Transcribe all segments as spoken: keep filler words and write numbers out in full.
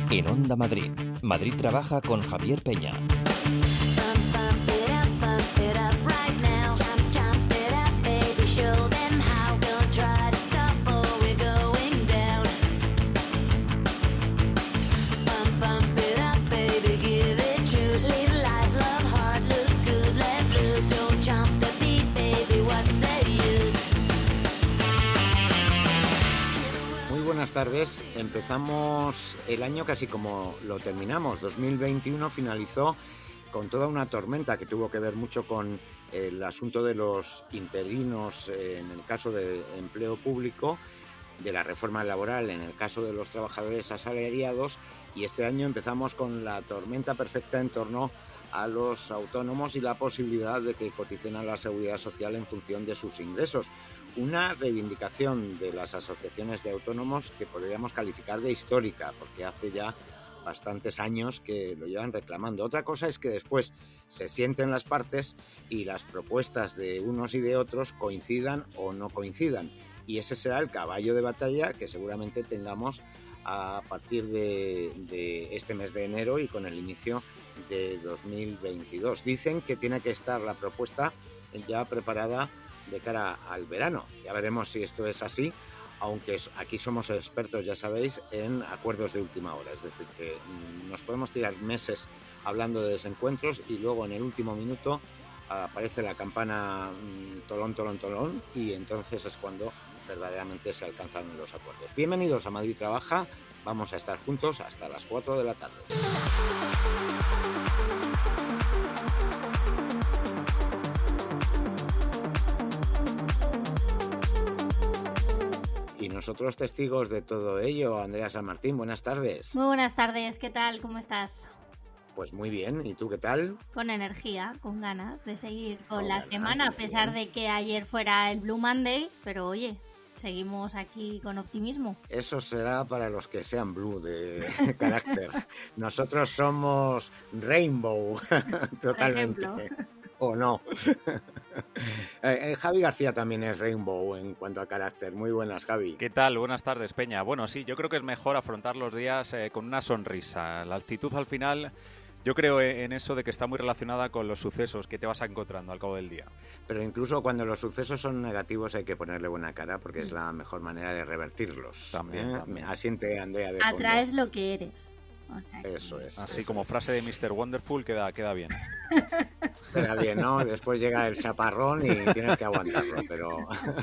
En Onda Madrid, Madrid trabaja con Javier Peña. Buenas tardes. Empezamos el año casi como lo terminamos. dos mil veintiuno finalizó con toda una tormenta que tuvo que ver mucho con el asunto de los interinos en el caso de empleo público, de la reforma laboral en el caso de los trabajadores asalariados, y este año empezamos con la tormenta perfecta en torno a los autónomos y la posibilidad de que coticen a la Seguridad Social en función de sus ingresos. Una reivindicación de las asociaciones de autónomos que podríamos calificar de histórica, porque hace ya bastantes años que lo llevan reclamando. Otra cosa es que después se sienten las partes y las propuestas de unos y de otros coincidan o no coincidan. Y ese será el caballo de batalla que seguramente tengamos a partir de, de este mes de enero y con el inicio de dos mil veintidós. Dicen que tiene que estar la propuesta ya preparada de cara al verano. Ya veremos si esto es así, aunque aquí somos expertos, ya sabéis, en acuerdos de última hora. Es decir, que nos podemos tirar meses hablando de desencuentros y luego en el último minuto aparece la campana tolón, tolón, tolón, y entonces es cuando verdaderamente se alcanzan los acuerdos. Bienvenidos a Madrid Trabaja. Vamos a estar juntos hasta las cuatro de la tarde. Y nosotros testigos de todo ello. Andrea San Martín, buenas tardes. Muy buenas tardes, ¿qué tal? ¿Cómo estás? Pues muy bien, ¿y tú qué tal? Con energía, con ganas de seguir con, con la ganas, semana, a pesar bien. de que ayer fuera el Blue Monday, pero oye, seguimos aquí con optimismo. Eso será para los que sean blue de carácter. Nosotros somos Rainbow, totalmente. ¿O no? eh, Javi García también es Rainbow en cuanto a carácter. Muy buenas, Javi. ¿Qué tal? Buenas tardes, Peña. Bueno, sí, yo creo que es mejor afrontar los días eh, con una sonrisa. La actitud al final, yo creo en eso de que está muy relacionada con los sucesos que te vas encontrando al cabo del día. Pero incluso cuando los sucesos son negativos hay que ponerle buena cara porque es la mejor manera de revertirlos. También, ¿eh? también. Asiente Andrea de fondo. Atraes lo que eres. O sea, eso es. Así eso como es. frase de mister Wonderful queda, queda bien. Queda bien, ¿no? Después llega el chaparrón y tienes que aguantarlo, pero...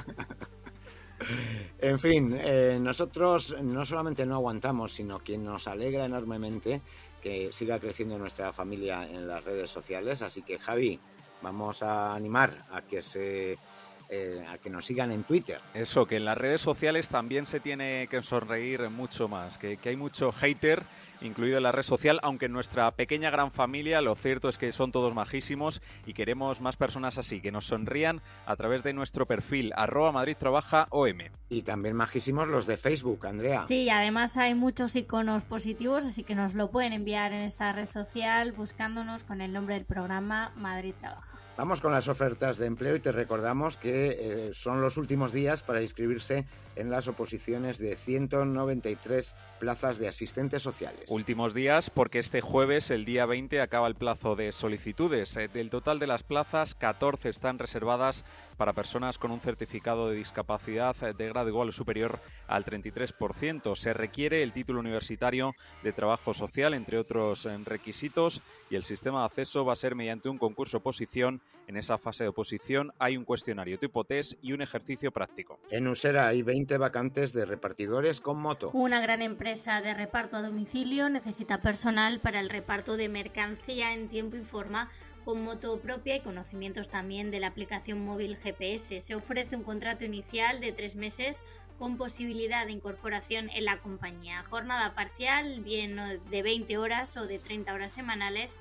En fin, eh, nosotros no solamente no aguantamos, sino que nos alegra enormemente que siga creciendo nuestra familia en las redes sociales. Así que, Javi, vamos a animar a que se... Eh, a que nos sigan en Twitter. Eso, que en las redes sociales también se tiene que sonreír mucho más, que, que hay mucho hater incluido en la red social, aunque en nuestra pequeña gran familia lo cierto es que son todos majísimos y queremos más personas así, que nos sonrían a través de nuestro perfil arroba Madrid Trabaja O M. Y también majísimos los de Facebook, Andrea. Sí, además hay muchos iconos positivos, así que nos lo pueden enviar en esta red social buscándonos con el nombre del programa Madrid Trabaja. Vamos con las ofertas de empleo y te recordamos que eh, son los últimos días para inscribirse en las oposiciones de ciento noventa y tres plazas de asistentes sociales. Últimos días porque este jueves, el día veinte, acaba el plazo de solicitudes. Del total de las plazas, catorce están reservadas para personas con un certificado de discapacidad de grado igual o superior al treinta y tres por ciento. Se requiere el título universitario de trabajo social, entre otros requisitos, y el sistema de acceso va a ser mediante un concurso-oposición. En esa fase de oposición hay un cuestionario tipo test y un ejercicio práctico. En Usera hay veinte vacantes de repartidores con moto. Una gran empresa de reparto a domicilio necesita personal para el reparto de mercancía en tiempo y forma con moto propia y conocimientos también de la aplicación móvil G P S. Se ofrece un contrato inicial de tres meses con posibilidad de incorporación en la compañía. Jornada parcial, bien de veinte horas o de treinta horas semanales,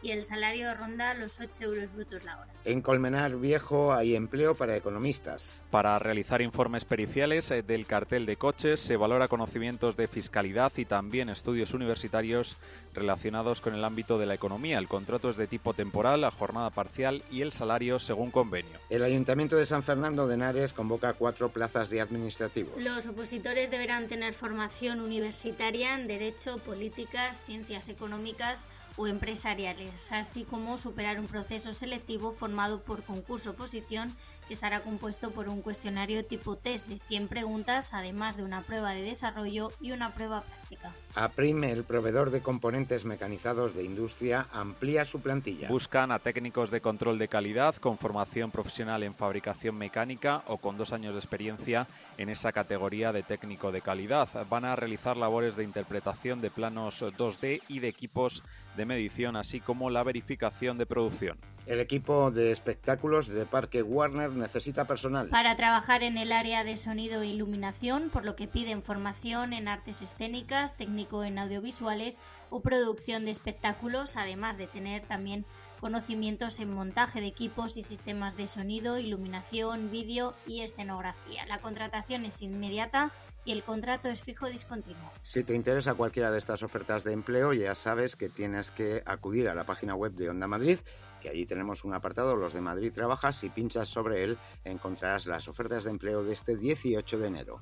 y el salario ronda los ocho euros brutos la hora. En Colmenar Viejo hay empleo para economistas. Para realizar informes periciales del cartel de coches se valora conocimientos de fiscalidad y también estudios universitarios relacionados con el ámbito de la economía. El contrato es de tipo temporal, a jornada parcial y el salario según convenio. El Ayuntamiento de San Fernando de Henares convoca cuatro plazas de administrativos. Los opositores deberán tener formación universitaria en Derecho, Políticas, Ciencias Económicas o empresariales, así como superar un proceso selectivo formado por concurso-oposición que estará compuesto por un cuestionario tipo test de cien preguntas, además de una prueba de desarrollo y una prueba práctica. APRIM, el proveedor de componentes mecanizados de industria, amplía su plantilla. Buscan a técnicos de control de calidad con formación profesional en fabricación mecánica o con dos años de experiencia en esa categoría de técnico de calidad. Van a realizar labores de interpretación de planos dos D y de equipos de medición, así como la verificación de producción. El equipo de espectáculos de Parque Warner necesita personal. Para trabajar en el área de sonido e iluminación, por lo que piden formación en artes escénicas, técnico en audiovisuales o producción de espectáculos, además de tener también conocimientos en montaje de equipos y sistemas de sonido, iluminación, vídeo y escenografía. La contratación es inmediata y el contrato es fijo discontinuo. Si te interesa cualquiera de estas ofertas de empleo, ya sabes que tienes que acudir a la página web de Onda Madrid, que allí tenemos un apartado, Los de Madrid Trabajas. Si pinchas sobre él, encontrarás las ofertas de empleo de este dieciocho de enero.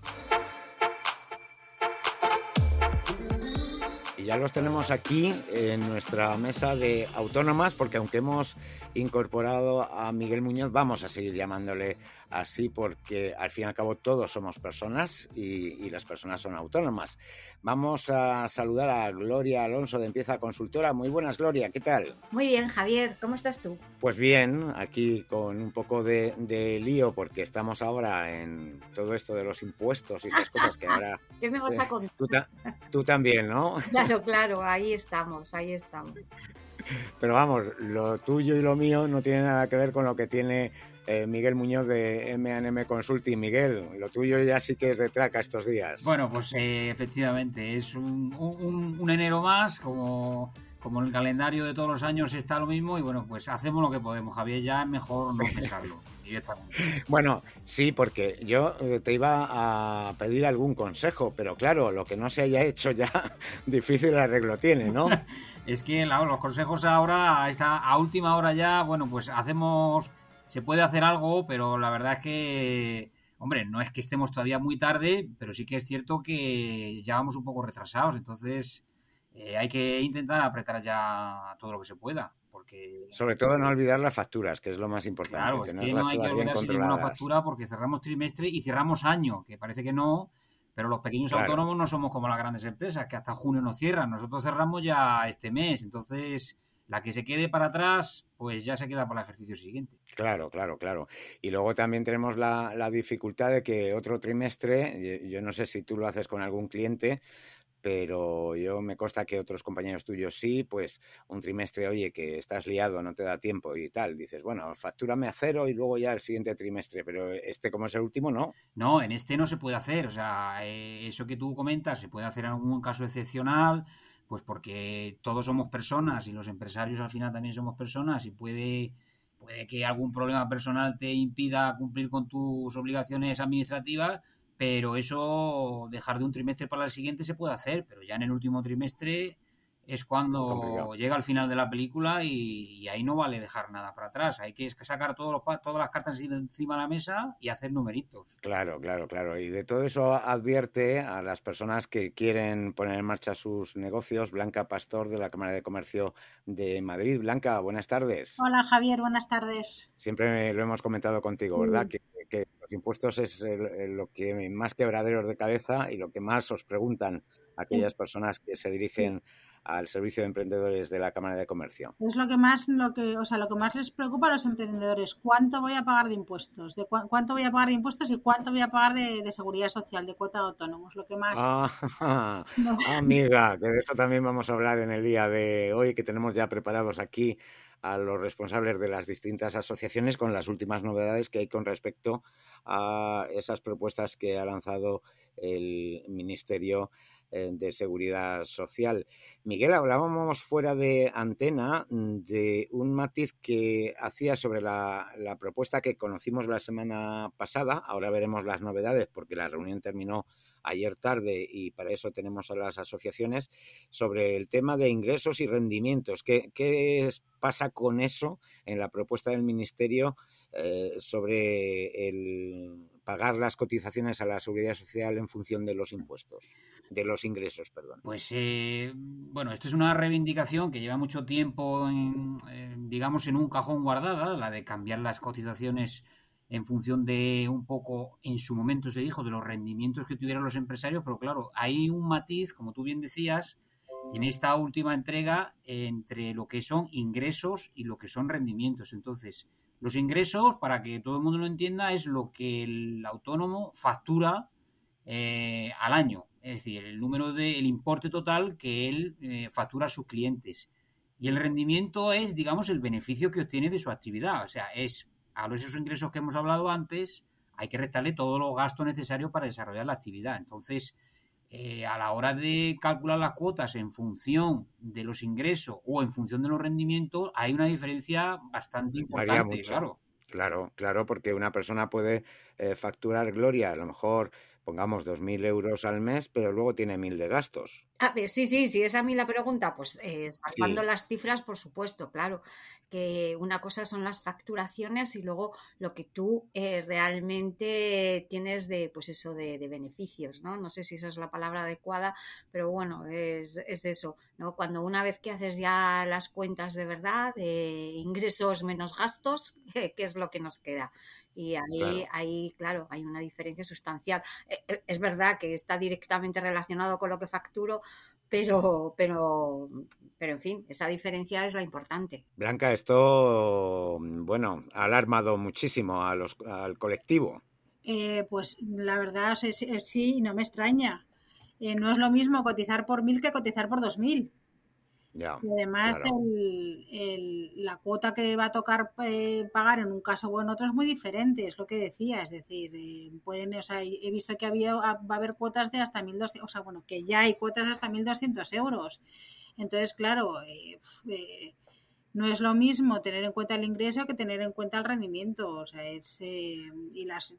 Y ya los tenemos aquí en nuestra mesa de autónomas, porque aunque hemos incorporado a Miguel Muñoz, vamos a seguir llamándole así porque al fin y al cabo todos somos personas y, y las personas son autónomas. Vamos a saludar a Gloria Alonso de Empieza Consultora. Muy buenas, Gloria, ¿qué tal? Muy bien, Javier, ¿cómo estás tú? Pues bien, aquí con un poco de, de lío porque estamos ahora en todo esto de los impuestos y esas cosas que ahora... ¿Qué me vas a contar? Tú, ta- tú también, ¿no? Claro, claro, ahí estamos, ahí estamos. Pero vamos, lo tuyo y lo mío no tiene nada que ver con lo que tiene eh, Miguel Muñoz de eme and eme Consulting. Miguel, lo tuyo ya sí que es de traca estos días. Bueno, pues eh, efectivamente, es un, un, un enero más, como, como en el calendario de todos los años está lo mismo, y bueno, pues hacemos lo que podemos, Javier, ya es mejor no pensarlo directamente. Bueno, sí, porque yo te iba a pedir algún consejo, pero claro, lo que no se haya hecho ya, difícil arreglo tiene, ¿no? Es que la, los consejos ahora, a, esta, a última hora ya, bueno, pues hacemos, se puede hacer algo, pero la verdad es que, hombre, no es que estemos todavía muy tarde, pero sí que es cierto que ya vamos un poco retrasados, entonces eh, hay que intentar apretar ya todo lo que se pueda. Porque... Sobre todo no olvidar las facturas, que es lo más importante. Claro, es que no hay que olvidarse de ninguna factura porque cerramos trimestre y cerramos año, que parece que no, pero los pequeños claro. autónomos no somos como las grandes empresas, que hasta junio no cierran. Nosotros cerramos ya este mes, entonces la que se quede para atrás, pues ya se queda para el ejercicio siguiente. Claro, claro, claro. Y luego también tenemos la, la dificultad de que otro trimestre, yo no sé si tú lo haces con algún cliente, pero yo me consta que otros compañeros tuyos sí, pues un trimestre, oye, que estás liado, no te da tiempo y tal, dices, bueno, factúrame a cero y luego ya el siguiente trimestre, pero este como es el último, ¿no? No, en este no se puede hacer, o sea, eh, eso que tú comentas se puede hacer en algún caso excepcional, pues porque todos somos personas y los empresarios al final también somos personas y puede, puede que algún problema personal te impida cumplir con tus obligaciones administrativas, pero eso, dejar de un trimestre para el siguiente se puede hacer, pero ya en el último trimestre es cuando complicado. Llega al final de la película y, y ahí no vale dejar nada para atrás. Hay que sacar todos los, todas las cartas encima de la mesa y hacer numeritos. Claro, claro, claro. Y de todo eso advierte a las personas que quieren poner en marcha sus negocios Blanca Pastor de la Cámara de Comercio de Madrid. Blanca, buenas tardes. Hola Javier, buenas tardes. Siempre lo hemos comentado contigo, sí. ¿Verdad? Que, que los impuestos es el, lo que más quebraderos de cabeza y lo que más os preguntan aquellas personas que se dirigen al servicio de emprendedores de la Cámara de Comercio. Es lo que más, lo que, o sea, lo que más les preocupa a los emprendedores. ¿Cuánto voy a pagar de impuestos? ¿De cu- cuánto voy a pagar de impuestos y cuánto voy a pagar de, de seguridad social, de cuota de autónomos? Lo que más. Ah, no. Amiga, que de eso también vamos a hablar en el día de hoy, que tenemos ya preparados aquí a los responsables de las distintas asociaciones con las últimas novedades que hay con respecto a esas propuestas que ha lanzado el Ministerio eh, de Seguridad Social. Miguel, hablábamos fuera de antena de un matiz que hacía sobre la, la propuesta que conocimos la semana pasada. Ahora veremos las novedades porque la reunión terminó ayer tarde y para eso tenemos a las asociaciones, sobre el tema de ingresos y rendimientos. ¿Qué, qué pasa con eso en la propuesta del Ministerio eh, sobre el pagar las cotizaciones a la Seguridad Social en función de los impuestos, de los ingresos, perdón? Pues eh, bueno, esto es una reivindicación que lleva mucho tiempo, en, eh, digamos, en un cajón guardada, la de cambiar las cotizaciones en función de un poco, en su momento se dijo, de los rendimientos que tuvieran los empresarios, pero claro, hay un matiz, como tú bien decías, en esta última entrega entre lo que son ingresos y lo que son rendimientos. Entonces, los ingresos, para que todo el mundo lo entienda, es lo que el autónomo factura eh, al año, es decir, el número de, el importe total que él eh, factura a sus clientes. Y el rendimiento es, digamos, el beneficio que obtiene de su actividad, o sea, es a los esos ingresos que hemos hablado antes, hay que restarle todos los gastos necesarios para desarrollar la actividad. Entonces, eh, a la hora de calcular las cuotas en función de los ingresos o en función de los rendimientos, hay una diferencia bastante importante. Varía mucho. Claro. Claro, claro, porque una persona puede eh, facturar, Gloria, a lo mejor, pongamos dos mil euros al mes, pero luego tiene mil de gastos. A ver, sí, sí, sí, es a mí la pregunta, pues eh, sacando Sí. las cifras, por supuesto, claro, que una cosa son las facturaciones y luego lo que tú eh, realmente tienes de, pues eso, de, de beneficios, ¿no? No sé si esa es la palabra adecuada, pero bueno, es, es eso, ¿no? Cuando una vez que haces ya las cuentas de verdad, de ingresos menos gastos, ¿qué es lo que nos queda? Y ahí, Claro. ahí, claro, hay una diferencia sustancial. Eh, Es verdad que está directamente relacionado con lo que facturo, pero, pero, pero en fin, esa diferencia es la importante. Blanca, esto, bueno, ha alarmado muchísimo a los, al colectivo. Eh, pues la verdad sí, sí, sí, no me extraña. Eh, no es lo mismo cotizar por mil que cotizar por dos mil. Ya, Y además claro. el, el- la cuota que va a tocar eh, pagar en un caso o en otro es muy diferente, es lo que decía, es decir, eh, pueden, o sea, he visto que había, va a haber cuotas de hasta mil doscientos, o sea, bueno, que ya hay cuotas hasta mil doscientos euros. Entonces, claro, eh, eh, no es lo mismo tener en cuenta el ingreso que tener en cuenta el rendimiento, o sea, es eh, y las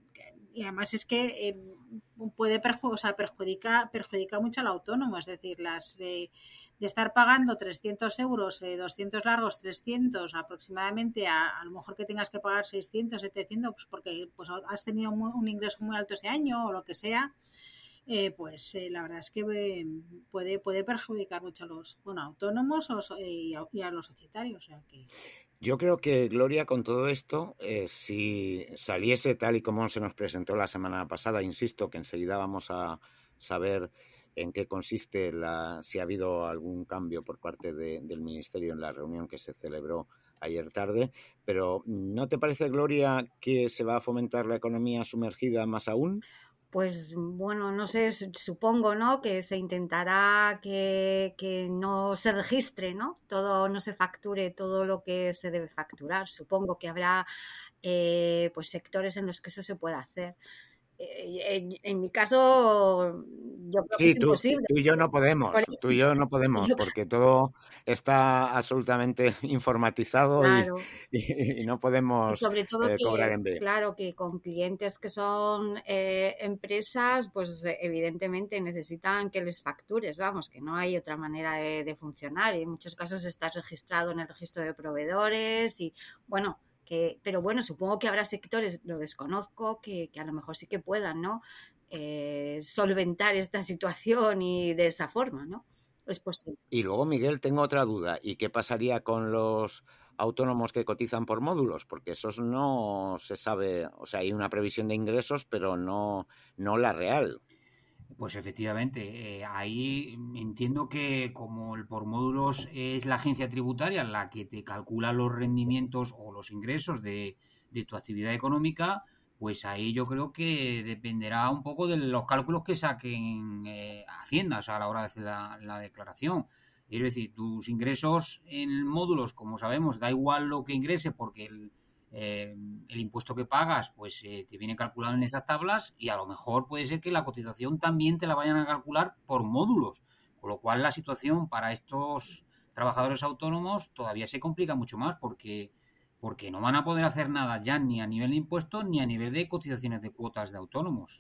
y además es que eh, puede perju o sea, perjudica perjudica mucho al autónomo, es decir, las eh, de estar pagando trescientos euros, eh, doscientos largos, trescientos aproximadamente, a, a lo mejor que tengas que pagar seiscientos, setecientos, pues porque pues, has tenido un, un ingreso muy alto ese año o lo que sea, eh, pues eh, la verdad es que eh, puede, puede perjudicar mucho a los bueno, autónomos o, y, a, y a los societarios. O sea que... Yo creo que, Gloria, con todo esto, eh, si saliese tal y como se nos presentó la semana pasada, insisto que enseguida vamos a saber en qué consiste, la, si ha habido algún cambio por parte de, del Ministerio en la reunión que se celebró ayer tarde, pero ¿no te parece, Gloria, que se va a fomentar la economía sumergida más aún? Pues bueno, no sé, supongo, ¿no? Que se intentará que, que no se registre, ¿no? Todo, no se facture todo lo que se debe facturar. Supongo que habrá eh, pues sectores en los que eso se pueda hacer. En, en mi caso, yo creo que Sí, es tú, imposible. tú y yo no podemos, Por eso, tú y yo no podemos, yo- porque todo está absolutamente informatizado y, claro. y- y no Y podemos sobre todo eh, cobrar que, en B. claro, que con clientes que son eh, empresas, pues eh, evidentemente necesitan que les factures, vamos, que no hay otra manera de, de funcionar. Y en muchos casos estás registrado en el registro de proveedores y, bueno, que, pero bueno, supongo que habrá sectores, lo desconozco, que, que a lo mejor sí que puedan, ¿no? Eh, solventar esta situación y de esa forma, ¿no? Es posible. Y luego, Miguel, tengo otra duda. ¿Y qué pasaría con los autónomos que cotizan por módulos? Porque esos no se sabe, o sea, hay una previsión de ingresos, pero no, no la real. Pues efectivamente, eh, ahí entiendo que como el por módulos es la agencia tributaria la que te calcula los rendimientos o los ingresos de, de tu actividad económica, pues ahí yo creo que dependerá un poco de los cálculos que saquen eh, Hacienda, o sea, a la hora de hacer la, la declaración. Es decir, tus ingresos en módulos, como sabemos, da igual lo que ingrese porque el, eh, el impuesto que pagas pues eh, te viene calculado en esas tablas y a lo mejor puede ser que la cotización también te la vayan a calcular por módulos, con lo cual la situación para estos trabajadores autónomos todavía se complica mucho más porque, porque no van a poder hacer nada ya ni a nivel de impuestos ni a nivel de cotizaciones de cuotas de autónomos.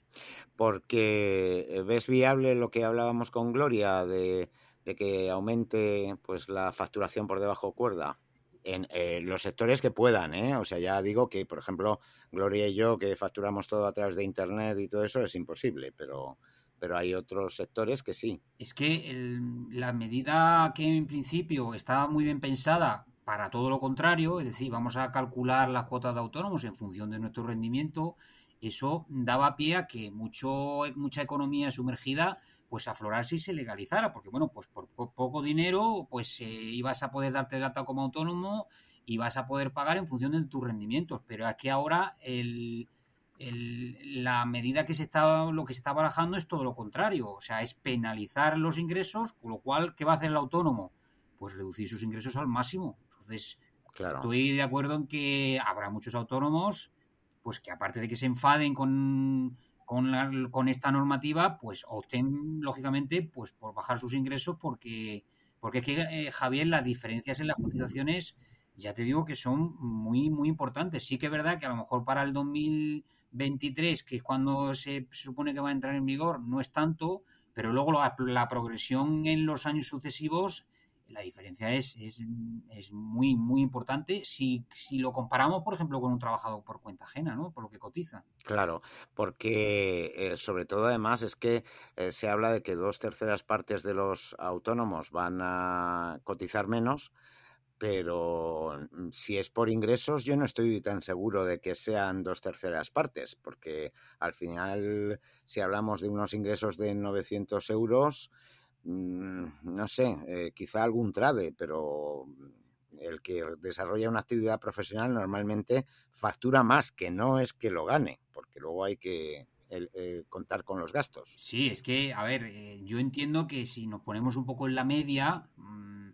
Porque ves viable lo que hablábamos con Gloria de, de que aumente pues la facturación por debajo cuerda en eh, los sectores que puedan, ¿eh? O sea, ya digo que, por ejemplo, Gloria y yo que facturamos todo a través de Internet y todo eso es imposible, pero... pero hay otros sectores que sí. Es que el, la medida que en principio estaba muy bien pensada para todo lo contrario, es decir, vamos a calcular las cuotas de autónomos en función de nuestro rendimiento, eso daba pie a que mucho, mucha economía sumergida pues aflorarse y se legalizara, porque bueno, pues por, por poco dinero pues eh, ibas a poder darte de alta como autónomo y vas a poder pagar en función de tus rendimientos, pero aquí ahora el... El, la medida que se está, lo que se está barajando es todo lo contrario, o sea, es penalizar los ingresos, con lo cual, ¿qué va a hacer el autónomo? Pues reducir sus ingresos al máximo. Entonces, claro. Estoy de acuerdo en que habrá muchos autónomos, pues que aparte de que se enfaden con, con, la, con esta normativa, pues opten, lógicamente, pues por bajar sus ingresos, porque, porque es que, eh, Javier, las diferencias en las cotizaciones, ya te digo que son muy, muy importantes. Sí que es verdad que a lo mejor para el dos mil veintitrés, que es cuando se supone que va a entrar en vigor, no es tanto, pero luego la, la progresión en los años sucesivos, la diferencia es, es, es muy, muy importante si, si lo comparamos, por ejemplo, con un trabajador por cuenta ajena, ¿no? Por lo que cotiza. Claro, porque eh, sobre todo además es que eh, se habla de que dos terceras partes de los autónomos van a cotizar menos, pero si es por ingresos yo no estoy tan seguro de que sean dos terceras partes, porque al final si hablamos de unos ingresos de novecientos euros, mmm, no sé, eh, quizá algún trade, pero el que desarrolla una actividad profesional normalmente factura más, que no es que lo gane, porque luego hay que el, eh, contar con los gastos. Sí, es que, a ver, eh, yo entiendo que si nos ponemos un poco en la media... Mmm,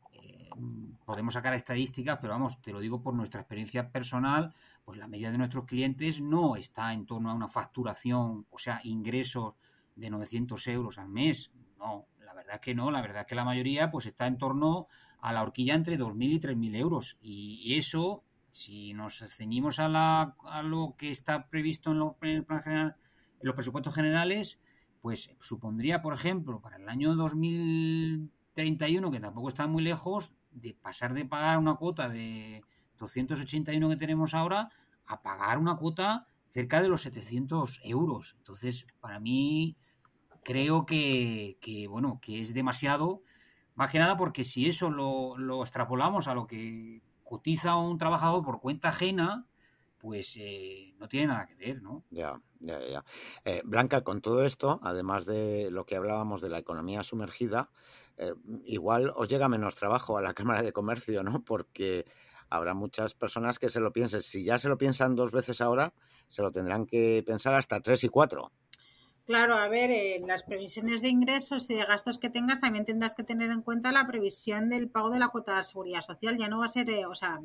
podemos sacar estadísticas, pero vamos, te lo digo por nuestra experiencia personal, pues la media de nuestros clientes no está en torno a una facturación, o sea, ingresos de novecientos euros al mes. No, la verdad es que no, la verdad es que la mayoría pues está en torno a la horquilla entre dos mil y tres mil euros. Y, y eso, si nos ceñimos a, la, a lo que está previsto en, lo, en, el plan general, en los presupuestos generales, pues supondría, por ejemplo, para el año dos mil treinta y uno, que tampoco está muy lejos, de pasar de pagar una cuota de doscientos ochenta y uno que tenemos ahora a pagar una cuota cerca de los setecientos euros. Entonces, para mí, creo que, que bueno, que es demasiado, más que nada porque si eso lo, lo extrapolamos a lo que cotiza un trabajador por cuenta ajena, pues eh, no tiene nada que ver, ¿no? Ya, ya, ya. Eh, Blanca, con todo esto, además de lo que hablábamos de la economía sumergida, eh, igual os llega menos trabajo a la Cámara de Comercio, ¿no? Porque habrá muchas personas que se lo piensen. Si ya se lo piensan dos veces ahora, se lo tendrán que pensar hasta tres y cuatro. Claro, a ver, en las previsiones de ingresos y de gastos que tengas también tendrás que tener en cuenta la previsión del pago de la cuota de seguridad social. Ya no va a ser, eh, o sea...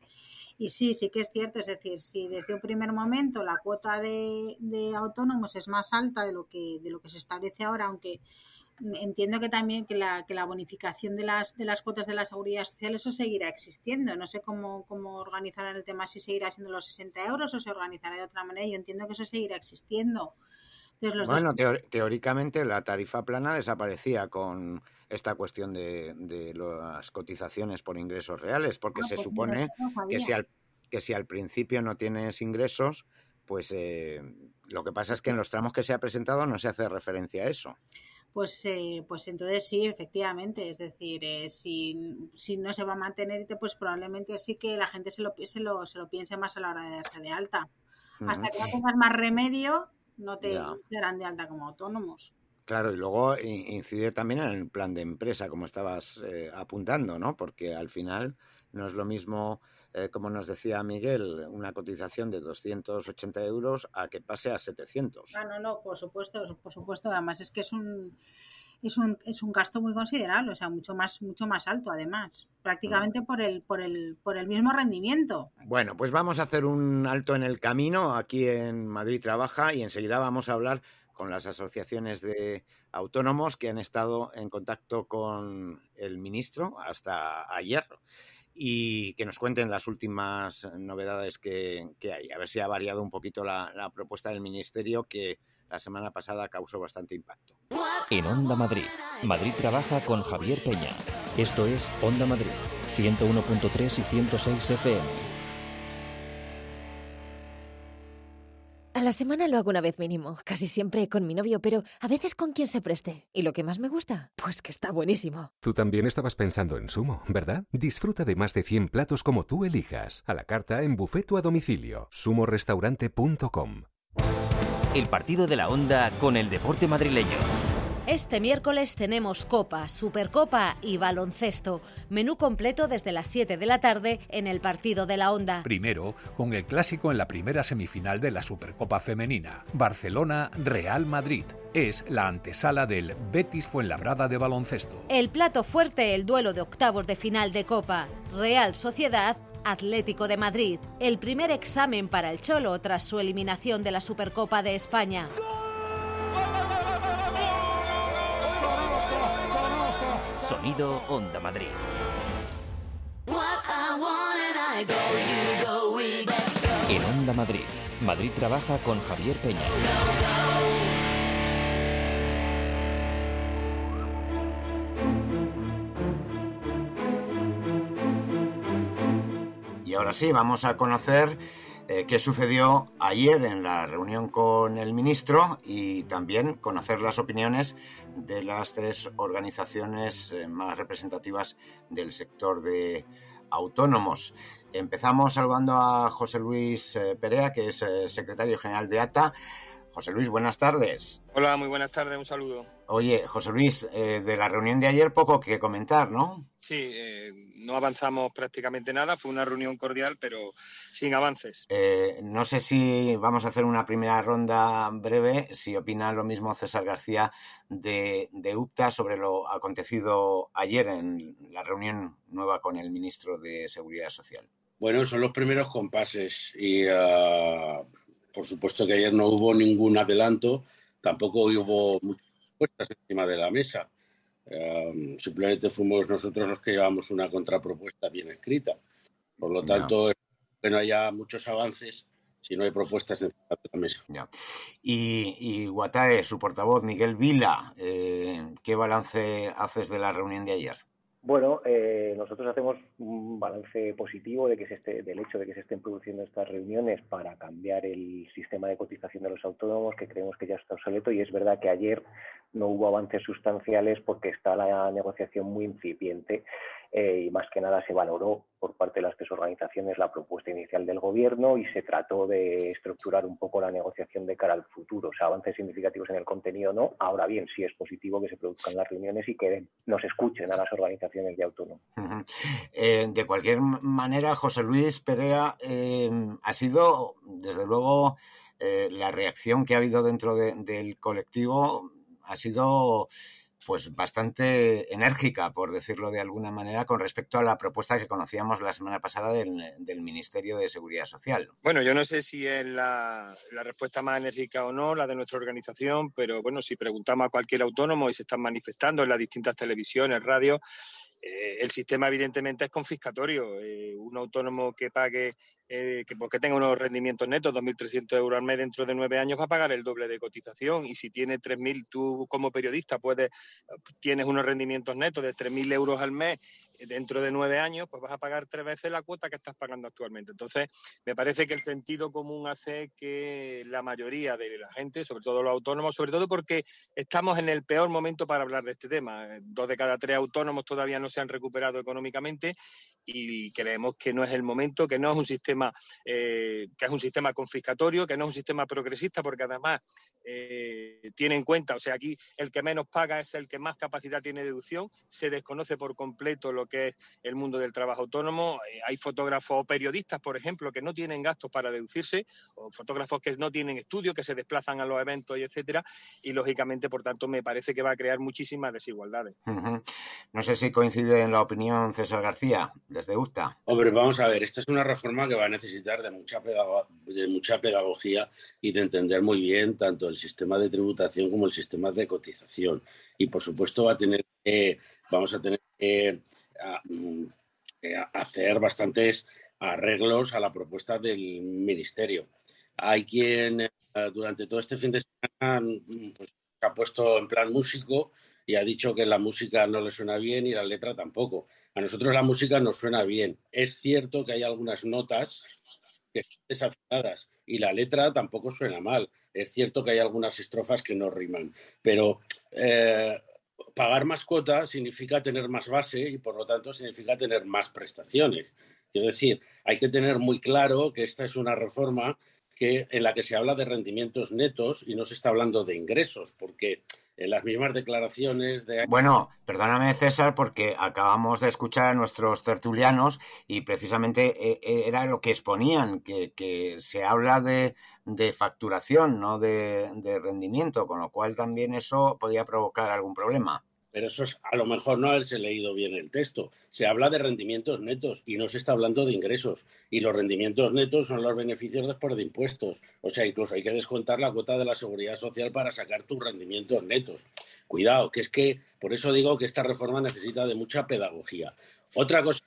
Y sí, sí que es cierto, es decir, si desde un primer momento la cuota de, de autónomos es más alta de lo que de lo que se establece ahora, aunque entiendo que también que la, que la bonificación de las de las cuotas de la seguridad social, eso seguirá existiendo. No sé cómo, cómo organizarán el tema, si seguirá siendo los sesenta euros o se organizará de otra manera. Yo entiendo que eso seguirá existiendo. Entonces, los bueno, dos... teor- teóricamente la tarifa plana desaparecía con esta cuestión de, de las cotizaciones por ingresos reales, porque ah, se pues supone no que si, al, que si al principio no tienes ingresos, pues eh, lo que pasa es que en los tramos que se ha presentado no se hace referencia a eso. Pues, eh, pues entonces sí, efectivamente, es decir, eh, si, si no se va a mantener, pues probablemente sí que la gente se lo, se lo, se lo piense más a la hora de darse de alta. Uh-huh. Hasta que no tengas más remedio, no te ya. darán de alta como autónomos. Claro, y luego incide también en el plan de empresa, como estabas eh, apuntando, ¿no? Porque al final no es lo mismo, eh, como nos decía Miguel, una cotización de doscientos ochenta euros a que pase a setecientos. Ah, no, no, por supuesto, por supuesto. Además es que es un es un, es un gasto muy considerable, o sea, mucho más, mucho más alto además, prácticamente por el, por el, por el mismo rendimiento. Bueno, pues vamos a hacer un alto en el camino aquí en Madrid Trabaja y enseguida vamos a hablar con las asociaciones de autónomos que han estado en contacto con el ministro hasta ayer y que nos cuenten las últimas novedades que, que hay. A ver si ha variado un poquito la, la propuesta del ministerio, que la semana pasada causó bastante impacto. En Onda Madrid, Madrid Trabaja con Javier Peña. Esto es Onda Madrid, ciento uno punto tres y ciento seis F M. A la semana lo hago una vez mínimo, casi siempre con mi novio, pero a veces con quien se preste. ¿Y lo que más me gusta? Pues que está buenísimo. Tú también estabas pensando en Sumo, ¿verdad? Disfruta de más de cien platos como tú elijas, a la carta, en buffet o a domicilio. sumo restaurante punto com. El partido de la Onda con el deporte madrileño. Este miércoles tenemos Copa, Supercopa y baloncesto. Menú completo desde las siete de la tarde en el partido de la Onda. Primero, con el clásico en la primera semifinal de la Supercopa femenina. Barcelona-Real Madrid. Es la antesala del Betis Fuenlabrada de baloncesto. El plato fuerte, el duelo de octavos de final de Copa. Real Sociedad Atlético de Madrid. El primer examen para el Cholo tras su eliminación de la Supercopa de España. Sonido Onda Madrid. En Onda Madrid, Madrid Trabaja con Javier Peña. Y ahora sí, vamos a conocer eh, qué sucedió ayer en la reunión con el ministro y también conocer las opiniones de las tres organizaciones eh, más representativas del sector de autónomos. Empezamos saludando a José Luis eh, Perea, que es eh, secretario general de A T A. José Luis, buenas tardes. Hola, muy buenas tardes, un saludo. Oye, José Luis, eh, de la reunión de ayer poco que comentar, ¿no? Sí, eh, no avanzamos prácticamente nada, fue una reunión cordial, pero sin avances. Eh, no sé si vamos a hacer una primera ronda breve, si opina lo mismo César García de, de U P T A sobre lo acontecido ayer en la reunión nueva con el ministro de Seguridad Social. Bueno, son los primeros compases y uh, por supuesto que ayer no hubo ningún adelanto, tampoco hubo muchas propuestas encima de la mesa. Uh, simplemente fuimos nosotros los que llevamos una contrapropuesta bien escrita. Por lo tanto, no. que no haya muchos avances si no hay propuestas encima de la mesa. Ya. Y, y Guatae, su portavoz, Miguel Vila, eh, ¿qué balance haces de la reunión de ayer? Bueno, eh, nosotros hacemos un balance positivo de que se esté, del hecho de que se estén produciendo estas reuniones para cambiar el sistema de cotización de los autónomos, que creemos que ya está obsoleto, y es verdad que ayer no hubo avances sustanciales porque está la negociación muy incipiente eh, y más que nada se valoró por parte de las tres organizaciones la propuesta inicial del Gobierno y se trató de estructurar un poco la negociación de cara al futuro. O sea, avances significativos en el contenido no. Ahora bien, sí es positivo que se produzcan las reuniones y que nos escuchen a las organizaciones de autónomos. Uh-huh. Eh, de cualquier manera, José Luis Perea, eh, ha sido, desde luego, eh, la reacción que ha habido dentro de, del colectivo ha sido pues bastante enérgica, por decirlo de alguna manera, con respecto a la propuesta que conocíamos la semana pasada del, del Ministerio de Seguridad Social. Bueno, yo no sé si es la, la respuesta más enérgica o no, la de nuestra organización, pero bueno, si preguntamos a cualquier autónomo y se están manifestando en las distintas televisiones, radios, eh, el sistema evidentemente es confiscatorio. Eh, un autónomo que pague, eh, que, pues, que tenga unos rendimientos netos, dos mil trescientos euros al mes dentro de nueve años, va a pagar el doble de cotización. Y si tiene tres mil, tú como periodista puedes, tienes unos rendimientos netos de tres mil euros al mes dentro de nueve años, pues vas a pagar tres veces la cuota que estás pagando actualmente. Entonces, me parece que el sentido común hace que la mayoría de la gente, sobre todo los autónomos, sobre todo porque estamos en el peor momento para hablar de este tema. Dos de cada tres autónomos todavía no se han recuperado económicamente y creemos que no es el momento, que no es un sistema eh, que es un sistema confiscatorio, que no es un sistema progresista, porque además eh, tiene en cuenta, o sea, aquí el que menos paga es el que más capacidad tiene de deducción, se desconoce por completo lo que es el mundo del trabajo autónomo. Eh, hay fotógrafos o periodistas, por ejemplo, que no tienen gastos para deducirse, o fotógrafos que no tienen estudio, que se desplazan a los eventos y etcétera, y lógicamente, por tanto, me parece que va a crear muchísimas desigualdades. Uh-huh. No sé si coincide en la opinión César García, desde U T A. Hombre, vamos a ver, esta es una reforma que va a necesitar de mucha, pedago- de mucha pedagogía y de entender muy bien tanto el sistema de tributación como el sistema de cotización. Y, por supuesto, va a tener que, vamos a tener que a, a hacer bastantes arreglos a la propuesta del Ministerio. Hay quien eh, durante todo este fin de semana pues, se ha puesto en plan músico y ha dicho que la música no le suena bien y la letra tampoco. A nosotros la música nos suena bien. Es cierto que hay algunas notas que están desafinadas y la letra tampoco suena mal. Es cierto que hay algunas estrofas que no riman, pero eh, pagar más cuota significa tener más base y por lo tanto significa tener más prestaciones. Quiero decir, hay que tener muy claro que esta es una reforma que, en la que se habla de rendimientos netos y no se está hablando de ingresos, porque en las mismas declaraciones de... Bueno, perdóname César, porque acabamos de escuchar a nuestros tertulianos y precisamente eh, era lo que exponían, que, que se habla de, de facturación, no de, de rendimiento, con lo cual también eso podía provocar algún problema. Pero eso es a lo mejor no haberse leído bien el texto. Se habla de rendimientos netos y no se está hablando de ingresos. Y los rendimientos netos son los beneficios después de impuestos. O sea, incluso hay que descontar la cuota de la seguridad social para sacar tus rendimientos netos. Cuidado, que es que por eso digo que esta reforma necesita de mucha pedagogía. Otra cosa,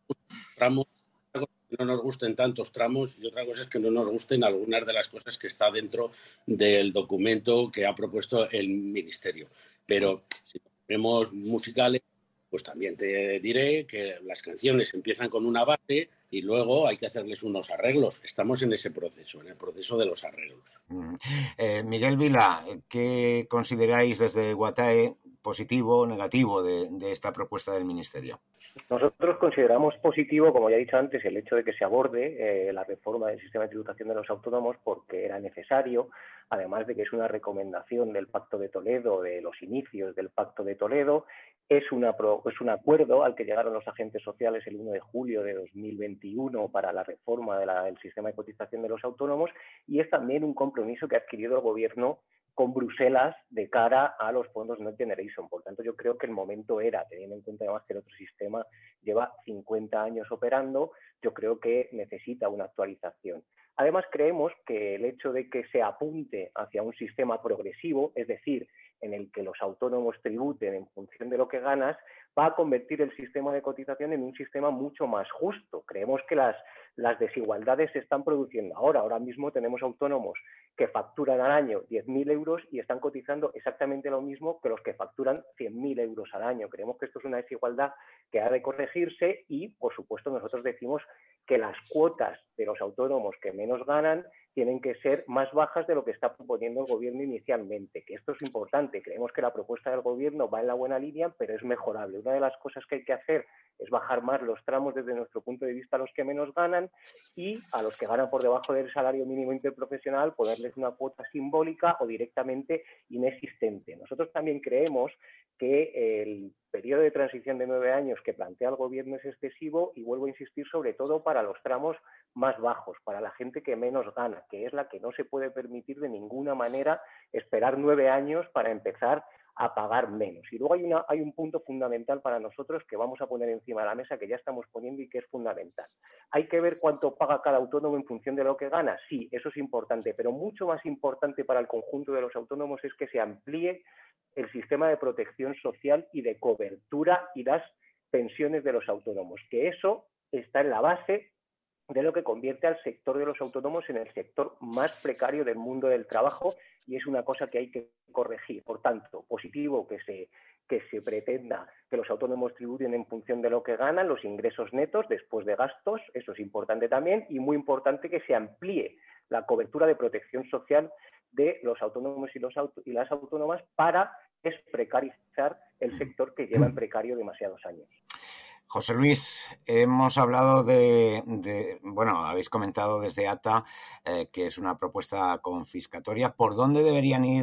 tramos, que no nos gusten tantos tramos y otra cosa es que no nos gusten algunas de las cosas que está dentro del documento que ha propuesto el Ministerio. Pero si tenemos musicales, pues también te diré que las canciones empiezan con una base y luego hay que hacerles unos arreglos. Estamos en ese proceso, en el proceso de los arreglos. Mm. Eh, Miguel Vila, ¿qué consideráis desde Guatae positivo o negativo de, de esta propuesta del Ministerio? Nosotros consideramos positivo, como ya he dicho antes, el hecho de que se aborde eh, la reforma del sistema de tributación de los autónomos porque era necesario, además de que es una recomendación del Pacto de Toledo, de los inicios del Pacto de Toledo, es, una pro, es un acuerdo al que llegaron los agentes sociales el uno de julio de dos mil veintiuno para la reforma de la, del sistema de cotización de los autónomos y es también un compromiso que ha adquirido el Gobierno con Bruselas de cara a los fondos Next Generation. Por tanto, yo creo que el momento era, teniendo en cuenta además que el otro sistema lleva cincuenta años operando, yo creo que necesita una actualización. Además, creemos que el hecho de que se apunte hacia un sistema progresivo, es decir, en el que los autónomos tributen en función de lo que ganas, va a convertir el sistema de cotización en un sistema mucho más justo. Creemos que las, las desigualdades se están produciendo ahora. Ahora mismo tenemos autónomos que facturan al año diez mil euros y están cotizando exactamente lo mismo que los que facturan cien mil euros al año. Creemos que esto es una desigualdad que ha de corregirse y, por supuesto, nosotros decimos que las cuotas de los autónomos que menos ganan tienen que ser más bajas de lo que está proponiendo el Gobierno inicialmente, que esto es importante. Creemos que la propuesta del Gobierno va en la buena línea, pero es mejorable. Una de las cosas que hay que hacer es bajar más los tramos desde nuestro punto de vista a los que menos ganan y a los que ganan por debajo del salario mínimo interprofesional ponerles una cuota simbólica o directamente inexistente. Nosotros también creemos que el periodo de transición de nueve años que plantea el Gobierno es excesivo y vuelvo a insistir sobre todo para los tramos más bajos, para la gente que menos gana, que es la que no se puede permitir de ninguna manera esperar nueve años para empezar a pagar menos. Y luego hay, una, hay un punto fundamental para nosotros que vamos a poner encima de la mesa, que ya estamos poniendo y que es fundamental. Hay que ver cuánto paga cada autónomo en función de lo que gana. Sí, eso es importante, pero mucho más importante para el conjunto de los autónomos es que se amplíe el sistema de protección social y de cobertura y las pensiones de los autónomos, que eso está en la base de lo que convierte al sector de los autónomos en el sector más precario del mundo del trabajo y es una cosa que hay que corregir. Por tanto, positivo que se, que se pretenda que los autónomos tributen en función de lo que ganan, los ingresos netos después de gastos, eso es importante también, y muy importante que se amplíe la cobertura de protección social de los autónomos y, los auto, y las autónomas para desprecarizar el sector que lleva en precario demasiados años. José Luis, hemos hablado de, de bueno, habéis comentado desde A T A eh, que es una propuesta confiscatoria. ¿Por dónde deberían ir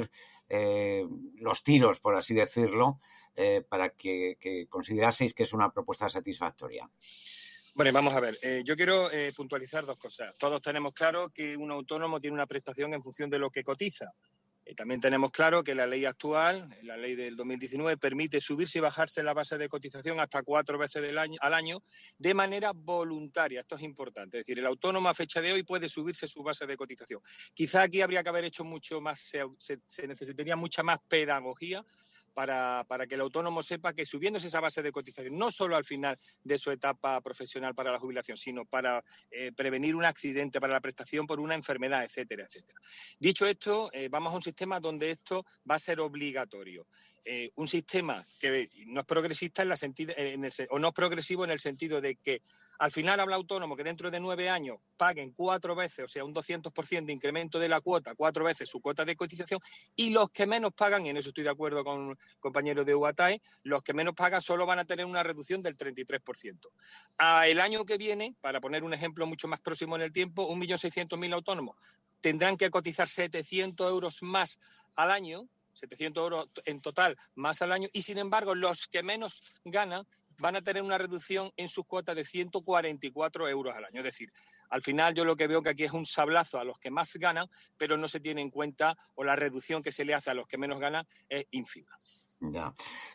eh, los tiros, por así decirlo, eh, para que, que consideraseis que es una propuesta satisfactoria. Bueno, vamos a ver, eh, yo quiero eh, puntualizar dos cosas. Todos tenemos claro que un autónomo tiene una prestación en función de lo que cotiza. Eh, también tenemos claro que la ley actual, la ley del dos mil diecinueve, permite subirse y bajarse la base de cotización hasta cuatro veces del año, al año de manera voluntaria. Esto es importante. Es decir, el autónomo a fecha de hoy puede subirse su base de cotización. Quizá aquí habría que haber hecho mucho más, se, se, se necesitaría mucha más pedagogía Para, para que el autónomo sepa que subiéndose esa base de cotización, no solo al final de su etapa profesional para la jubilación, sino para eh, prevenir un accidente, para la prestación por una enfermedad, etcétera, etcétera. Dicho esto, eh, vamos a un sistema donde esto va a ser obligatorio. Eh, un sistema que no es progresista en la sentido, en el, o no es progresivo en el sentido de que al final habla autónomo que dentro de nueve años paguen cuatro veces, o sea, un doscientos por ciento de incremento de la cuota, cuatro veces su cuota de cotización, y los que menos pagan, y en eso estoy de acuerdo con compañeros de U A T A E, los que menos pagan solo van a tener una reducción del treinta y tres por ciento. A el año que viene, para poner un ejemplo mucho más próximo en el tiempo, un millón seiscientos mil autónomos tendrán que cotizar setecientos euros más al año, setecientos euros en total más al año, y sin embargo los que menos ganan van a tener una reducción en sus cuotas de ciento cuarenta y cuatro euros al año. Es decir, al final yo lo que veo que aquí es un sablazo a los que más ganan, pero no se tiene en cuenta, o la reducción que se le hace a los que menos ganan es ínfima. Ya.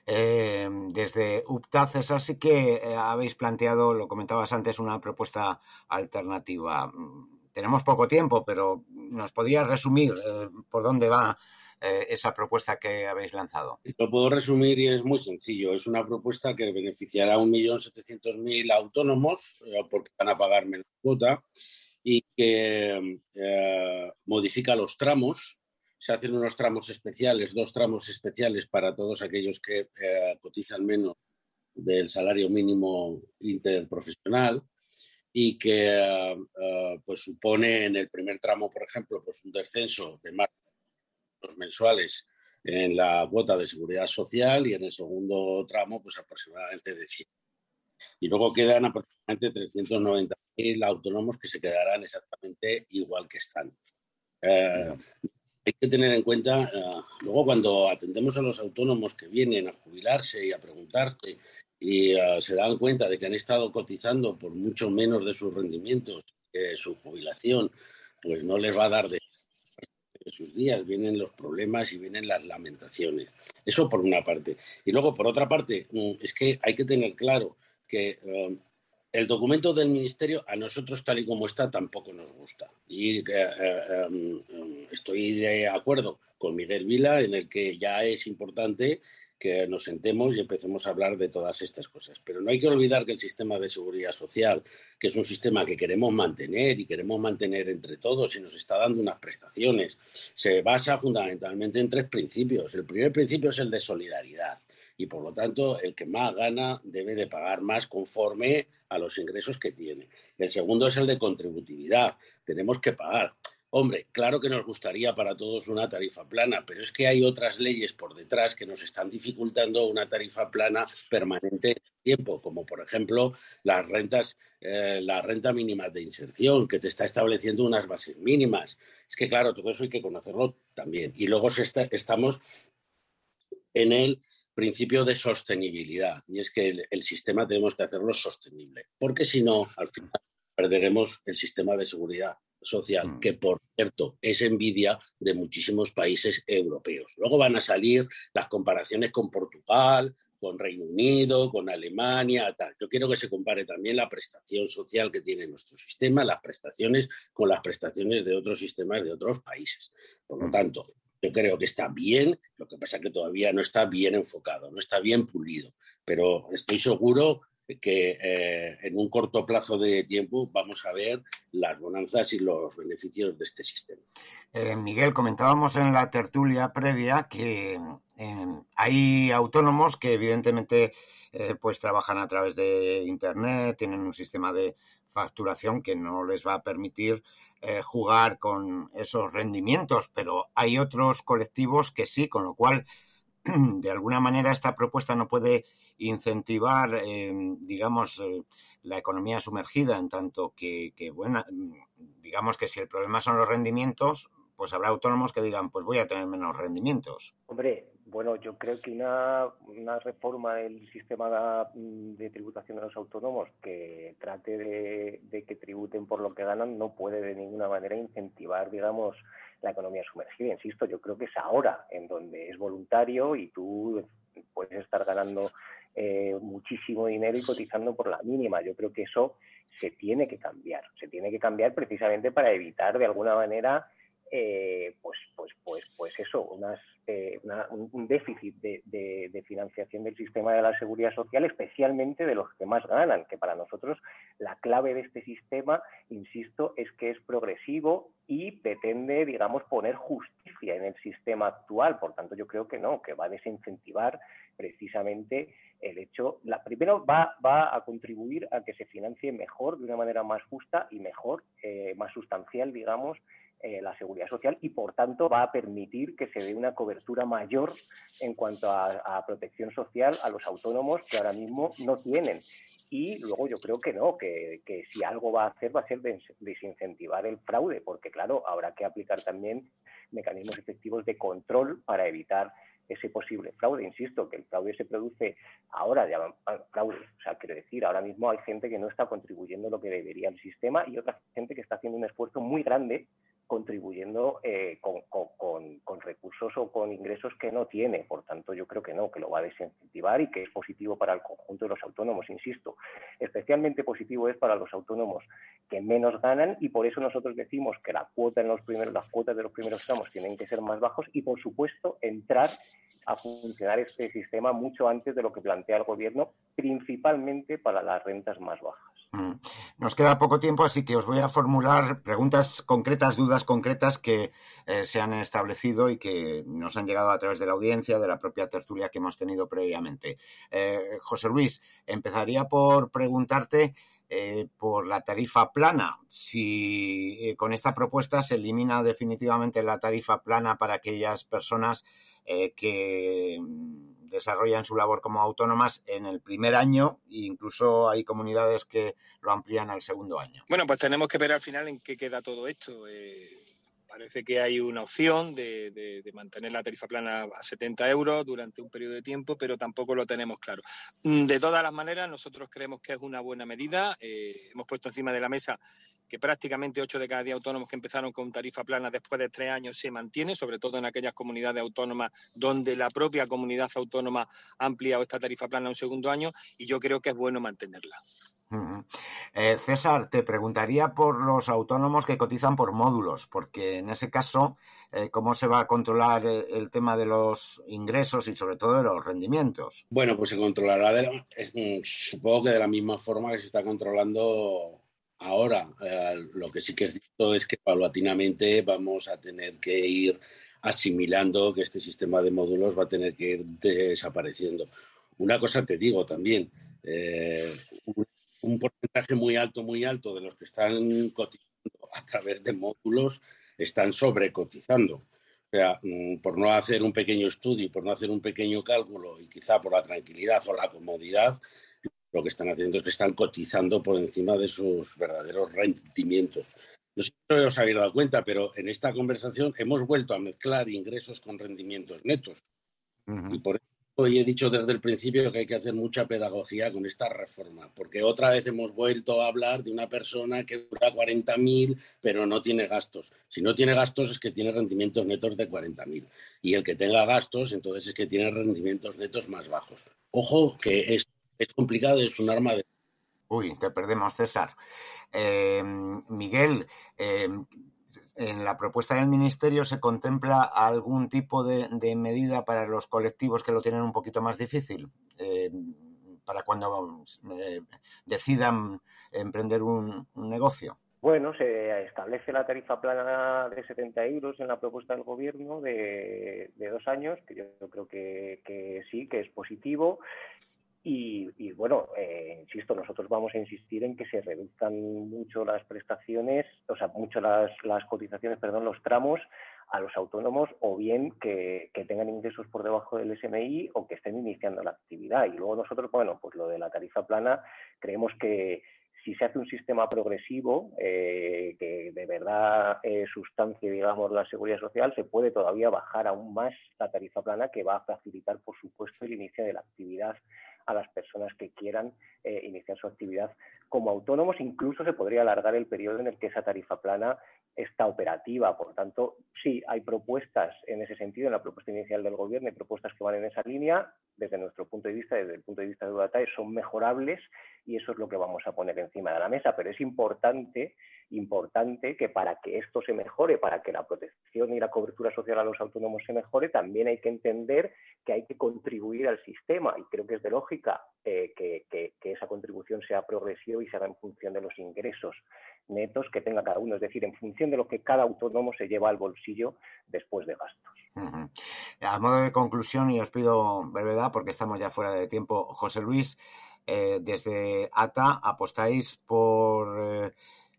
Eh, desde U P T A, César, sí que eh, habéis planteado, lo comentabas antes, una propuesta alternativa. Tenemos poco tiempo, pero ¿nos podrías resumir eh, por dónde va Eh, esa propuesta que habéis lanzado? Lo puedo resumir y es muy sencillo. Es una propuesta que beneficiará a un millón setecientos mil autónomos eh, porque van a pagar menos cuota y que eh, modifica los tramos. Se hacen unos tramos especiales, dos tramos especiales para todos aquellos que eh, cotizan menos del salario mínimo interprofesional y que eh, eh, pues supone en el primer tramo, por ejemplo, pues un descenso de más mensuales en la cuota de seguridad social y en el segundo tramo pues aproximadamente de cien. Y luego quedan aproximadamente trescientos noventa mil autónomos que se quedarán exactamente igual que están. Eh, hay que tener en cuenta, eh, luego cuando atendemos a los autónomos que vienen a jubilarse y a preguntarse y uh, se dan cuenta de que han estado cotizando por mucho menos de sus rendimientos, que su jubilación pues no les va a dar de sus días, vienen los problemas y vienen las lamentaciones. Eso por una parte. Y luego, por otra parte, es que hay que tener claro que eh, el documento del Ministerio a nosotros, tal y como está, tampoco nos gusta. Y eh, eh, estoy de acuerdo con Miguel Vila en el que ya es importante que nos sentemos y empecemos a hablar de todas estas cosas. Pero no hay que olvidar que el sistema de seguridad social, que es un sistema que queremos mantener y queremos mantener entre todos y nos está dando unas prestaciones, se basa fundamentalmente en tres principios. El primer principio es el de solidaridad y, por lo tanto, el que más gana debe de pagar más conforme a los ingresos que tiene. El segundo es el de contributividad. Tenemos que pagar. Hombre, claro que nos gustaría para todos una tarifa plana, pero es que hay otras leyes por detrás que nos están dificultando una tarifa plana permanente en el tiempo, como por ejemplo las rentas, eh, la renta mínima de inserción, que te está estableciendo unas bases mínimas. Es que claro, todo eso hay que conocerlo también. Y luego se está, estamos en el principio de sostenibilidad, y es que el, el sistema tenemos que hacerlo sostenible, porque si no, al final perderemos el sistema de seguridad social, que por cierto es envidia de muchísimos países europeos. Luego van a salir las comparaciones con Portugal, con Reino Unido, con Alemania, tal. Yo quiero que se compare también la prestación social que tiene nuestro sistema, las prestaciones con las prestaciones de otros sistemas de otros países. Por lo tanto, yo creo que está bien, lo que pasa es que todavía no está bien enfocado, no está bien pulido, pero estoy seguro que eh, en un corto plazo de tiempo vamos a ver las bonanzas y los beneficios de este sistema. Eh, Miguel, comentábamos en la tertulia previa que eh, hay autónomos que evidentemente eh, pues trabajan a través de Internet, tienen un sistema de facturación que no les va a permitir eh, jugar con esos rendimientos, pero hay otros colectivos que sí, con lo cual de alguna manera esta propuesta no puede incentivar, eh, digamos, eh, la economía sumergida, en tanto que, que, bueno, digamos que si el problema son los rendimientos, pues habrá autónomos que digan, pues voy a tener menos rendimientos. Hombre, bueno, yo creo que una, una reforma del sistema de, de tributación de los autónomos que trate de, de que tributen por lo que ganan no puede de ninguna manera incentivar, digamos, la economía sumergida. Insisto, yo creo que es ahora en donde es voluntario y tú puedes estar ganando eh, muchísimo dinero y cotizando por la mínima. Yo creo que eso se tiene que cambiar. Se tiene que cambiar precisamente para evitar de alguna manera eh, pues, pues, pues, pues eso, unas, eh, una, un déficit de, de, de financiación del sistema de la seguridad social, especialmente de los que más ganan, que para nosotros la clave de este sistema, insisto, es que es progresivo y pretende, digamos, poner justicia en el sistema actual. Por tanto, yo creo que no, que va a desincentivar precisamente el hecho, la, primero va, va a contribuir a que se financie mejor, de una manera más justa y mejor, eh, más sustancial, digamos, eh, la seguridad social, y por tanto va a permitir que se dé una cobertura mayor en cuanto a, a protección social a los autónomos que ahora mismo no tienen. Y luego yo creo que no, que, que si algo va a hacer va a ser des, desincentivar el fraude, porque claro, habrá que aplicar también mecanismos efectivos de control para evitar ese posible fraude. Insisto, que el fraude se produce ahora, ya fraude, o sea, quiero decir, ahora mismo hay gente que no está contribuyendo lo que debería al sistema y otra gente que está haciendo un esfuerzo muy grande contribuyendo eh, con, con, con, con recursos o con ingresos que no tiene. Por tanto, yo creo que no, que lo va a desincentivar y que es positivo para el conjunto de los autónomos, insisto. Especialmente positivo es para los autónomos que menos ganan y por eso nosotros decimos que la cuota en los primeros, las cuotas de los primeros tramos tienen que ser más bajos y, por supuesto, entrar a funcionar este sistema mucho antes de lo que plantea el Gobierno, principalmente para las rentas más bajas. Nos queda poco tiempo, así que os voy a formular preguntas concretas, dudas concretas que eh, se han establecido y que nos han llegado a través de la audiencia, de la propia tertulia que hemos tenido previamente. Eh, José Luis, empezaría por preguntarte eh, por la tarifa plana. Si eh, con esta propuesta se elimina definitivamente la tarifa plana para aquellas personas eh, que desarrollan su labor como autónomas en el primer año e incluso hay comunidades que lo amplían al segundo año. Bueno, pues tenemos que ver al final en qué queda todo esto. Eh, parece que hay una opción de, de, de mantener la tarifa plana a setenta euros durante un periodo de tiempo, pero tampoco lo tenemos claro. De todas las maneras, nosotros creemos que es una buena medida. Eh, hemos puesto encima de la mesa que prácticamente ocho de cada diez autónomos que empezaron con tarifa plana después de tres años se mantiene, sobre todo en aquellas comunidades autónomas donde la propia comunidad autónoma ha ampliado esta tarifa plana un segundo año, y yo creo que es bueno mantenerla. Uh-huh. Eh, César, te preguntaría por los autónomos que cotizan por módulos, porque en ese caso, eh, ¿cómo se va a controlar el tema de los ingresos y sobre todo de los rendimientos? Bueno, pues se controlará, de la, es, supongo que de la misma forma que se está controlando ahora. Eh, lo que sí que es cierto es que paulatinamente vamos a tener que ir asimilando que este sistema de módulos va a tener que ir desapareciendo. Una cosa te digo también, eh, un, un porcentaje muy alto, muy alto de los que están cotizando a través de módulos están sobrecotizando. O sea, por no hacer un pequeño estudio, por no hacer un pequeño cálculo y quizá por la tranquilidad o la comodidad, lo que están haciendo es que están cotizando por encima de sus verdaderos rendimientos. No sé si os habéis dado cuenta, pero en esta conversación hemos vuelto a mezclar ingresos con rendimientos netos. Uh-huh. Y por eso hoy he dicho desde el principio que hay que hacer mucha pedagogía con esta reforma, porque otra vez hemos vuelto a hablar de una persona que dura cuarenta mil, pero no tiene gastos. Si no tiene gastos es que tiene rendimientos netos de cuarenta mil. Y el que tenga gastos, entonces es que tiene rendimientos netos más bajos. Ojo, que es Es complicado, es un arma de... Uy, te perdemos, César. Eh, Miguel, eh, ¿en la propuesta del Ministerio se contempla algún tipo de, de medida para los colectivos que lo tienen un poquito más difícil? Eh, para cuando eh, decidan emprender un, un negocio. Bueno, se establece la tarifa plana de setenta euros en la propuesta del Gobierno de, de dos años, que yo, yo creo que, que sí, que es positivo. Y, y bueno, eh, insisto, nosotros vamos a insistir en que se reduzcan mucho las prestaciones, o sea, mucho las, las cotizaciones, perdón, los tramos a los autónomos, o bien que, que tengan ingresos por debajo del S M I o que estén iniciando la actividad. Y luego nosotros, bueno, pues lo de la tarifa plana creemos que Si se hace un sistema progresivo eh, que de verdad eh, sustancie, digamos, la seguridad social, se puede todavía bajar aún más la tarifa plana, que va a facilitar, por supuesto, el inicio de la actividad a las personas que quieran eh, iniciar su actividad como autónomos. Incluso se podría alargar el periodo en el que esa tarifa plana está operativa. Por tanto, sí, hay propuestas en ese sentido, en la propuesta inicial del Gobierno, hay propuestas que van en esa línea. Desde nuestro punto de vista, desde el punto de vista de Eurodata, son mejorables y eso es lo que vamos a poner encima de la mesa. Pero es importante, importante que para que esto se mejore, para que la protección y la cobertura social a los autónomos se mejore, también hay que entender que hay que contribuir al sistema, y creo que es de lógica eh, que, que, que esa contribución sea progresiva y se haga en función de los ingresos netos que tenga cada uno, es decir, en función de lo que cada autónomo se lleva al bolsillo después de gastos. Uh-huh. A modo de conclusión, y os pido brevedad porque estamos ya fuera de tiempo, José Luis, eh, desde A T A apostáis por eh,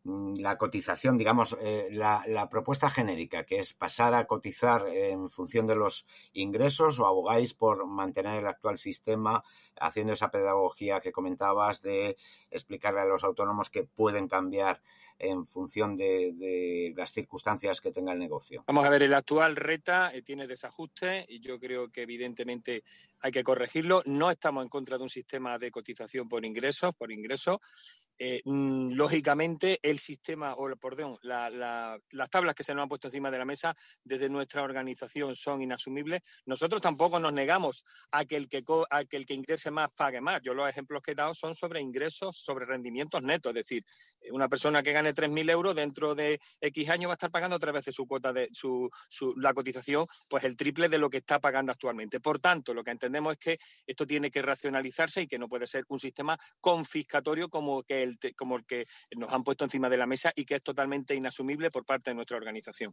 la cotización, digamos, eh, la, la propuesta genérica, que es pasar a cotizar en función de los ingresos, o abogáis por mantener el actual sistema, haciendo esa pedagogía que comentabas de explicarle a los autónomos que pueden cambiar en función de, de las circunstancias que tenga el negocio? Vamos a ver, el actual RETA eh, tiene desajustes y yo creo que evidentemente hay que corregirlo. No estamos en contra de un sistema de cotización por ingresos, por ingresos. Eh, lógicamente, el sistema, o perdón, la, la, las tablas que se nos han puesto encima de la mesa desde nuestra organización son inasumibles. Nosotros tampoco nos negamos a que el que, a que, el que ingrese más pague más. Yo los ejemplos que he dado son sobre ingresos, sobre rendimientos netos. Es decir, una persona que gane tres mil euros dentro de X años va a estar pagando tres veces su cuota de su, su, la cotización, pues el triple de lo que está pagando actualmente. Por tanto, lo que entendemos es que esto tiene que racionalizarse y que no puede ser un sistema confiscatorio como que el como el que nos han puesto encima de la mesa y que es totalmente inasumible por parte de nuestra organización.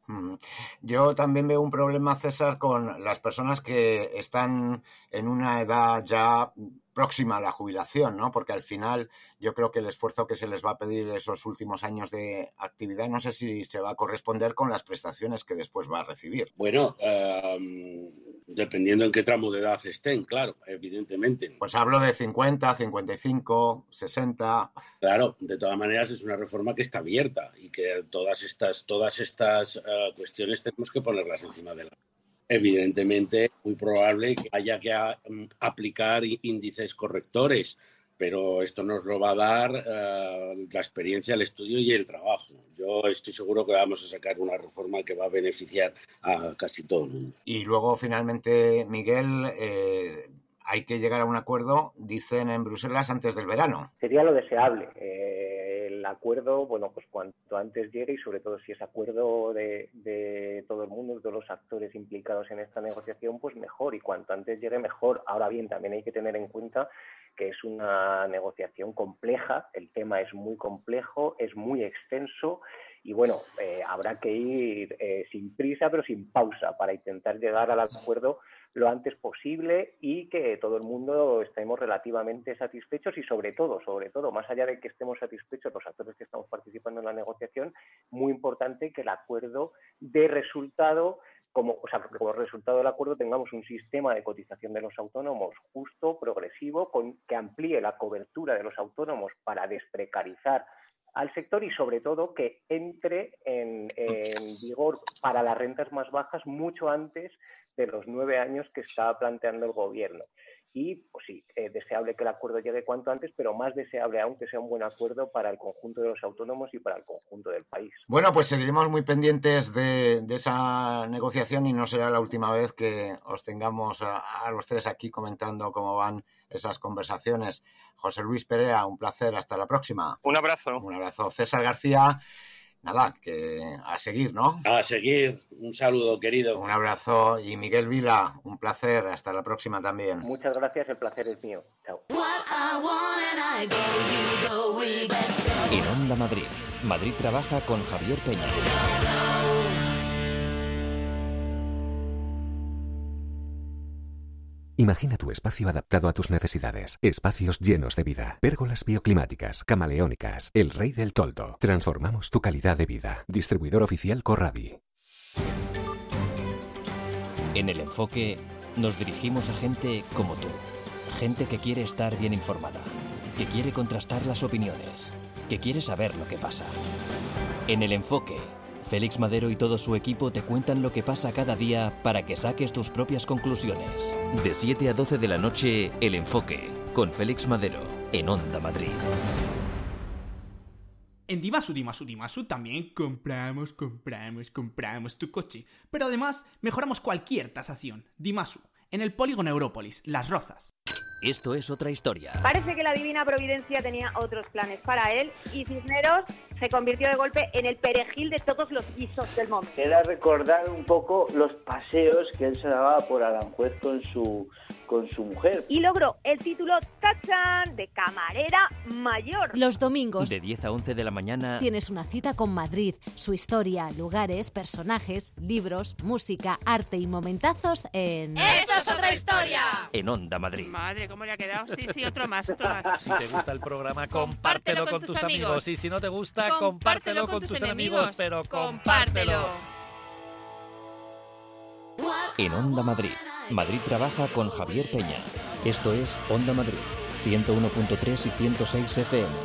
Yo también veo un problema, César, con las personas que están en una edad ya próxima a la jubilación, ¿no? Porque al final yo creo que el esfuerzo que se les va a pedir esos últimos años de actividad, no sé si se va a corresponder con las prestaciones que después va a recibir. Bueno, um, dependiendo en qué tramo de edad estén, claro, evidentemente. Pues hablo de cincuenta, cincuenta y cinco, sesenta... Claro, de todas maneras es una reforma que está abierta y que todas estas, todas estas uh, cuestiones tenemos que ponerlas encima de la mesa. Evidentemente, muy probable que haya que a, um, aplicar índices correctores, pero esto nos lo va a dar uh, la experiencia, el estudio y el trabajo. Yo estoy seguro que vamos a sacar una reforma que va a beneficiar a casi todo el mundo. Y luego, finalmente, Miguel, eh, hay que llegar a un acuerdo, dicen en Bruselas, antes del verano. Sería lo deseable. Eh, el acuerdo, bueno, pues cuanto antes llegue, y sobre todo si es acuerdo de, de todo el mundo, de todos los actores implicados en esta negociación, pues mejor, y cuanto antes llegue mejor. Ahora bien, también hay que tener en cuenta que es una negociación compleja, el tema es muy complejo, es muy extenso, y bueno, eh, habrá que ir eh, sin prisa, pero sin pausa, para intentar llegar al acuerdo lo antes posible y que todo el mundo estemos relativamente satisfechos, y sobre todo, sobre todo, más allá de que estemos satisfechos los actores que estamos participando en la negociación, muy importante que el acuerdo dé resultado, como, o sea, que como resultado del acuerdo tengamos un sistema de cotización de los autónomos justo, progresivo, con, que amplíe la cobertura de los autónomos para desprecarizar al sector, y sobre todo que entre en, en vigor para las rentas más bajas mucho antes de los nueve años que está planteando el Gobierno. Y, pues sí, es deseable que el acuerdo llegue cuanto antes, pero más deseable aún que sea un buen acuerdo para el conjunto de los autónomos y para el conjunto del país. Bueno, pues seguiremos muy pendientes de, de esa negociación, y no será la última vez que os tengamos a, a los tres aquí comentando cómo van esas conversaciones. José Luis Perea, un placer. Hasta la próxima. Un abrazo. Un abrazo. César García. Nada, que a seguir, ¿no? A seguir. Un saludo, querido. Un abrazo. Y Miguel Vila, un placer. Hasta la próxima también. Muchas gracias, el placer es mío. Chao. En Onda Madrid, Madrid trabaja con Javier Peña. Imagina tu espacio adaptado a tus necesidades. Espacios llenos de vida. Pérgolas bioclimáticas, camaleónicas. El Rey del Toldo. Transformamos tu calidad de vida. Distribuidor oficial Corradi. En El Enfoque nos dirigimos a gente como tú. Gente que quiere estar bien informada. Que quiere contrastar las opiniones. que quiere saber lo que pasa. En El Enfoque, Félix Madero y todo su equipo te cuentan lo que pasa cada día para que saques tus propias conclusiones. De siete a doce de la noche, El Enfoque, con Félix Madero, en Onda Madrid. En Dimasu, Dimasu, Dimasu también compramos, compramos, compramos tu coche. Pero además mejoramos cualquier tasación. Dimasu, en el polígono Európolis, Las Rozas. Esto es otra historia. Parece que la divina providencia tenía otros planes para él y Cisneros se convirtió de golpe en el perejil de todos los guisos del momento. Era recordar un poco los paseos que él se daba por Aranjuez con su, con su mujer. Y logró el título, ¡tachán!, de camarera mayor. Los domingos De diez a once de la mañana tienes una cita con Madrid, su historia, lugares, personajes, libros, música, arte y momentazos en... ¡Esto es otra historia! En Onda Madrid. Madre, ¿cómo le ha quedado? Sí, sí, otro más, otro más. Si te gusta el programa, compártelo, compártelo con, con tus amigos. amigos. Y si no te gusta, compártelo, compártelo con, con tus, tus enemigos, enemigos, pero compártelo. En Onda Madrid. Madrid trabaja con Javier Peña. Esto es Onda Madrid, ciento uno punto tres y ciento seis F M.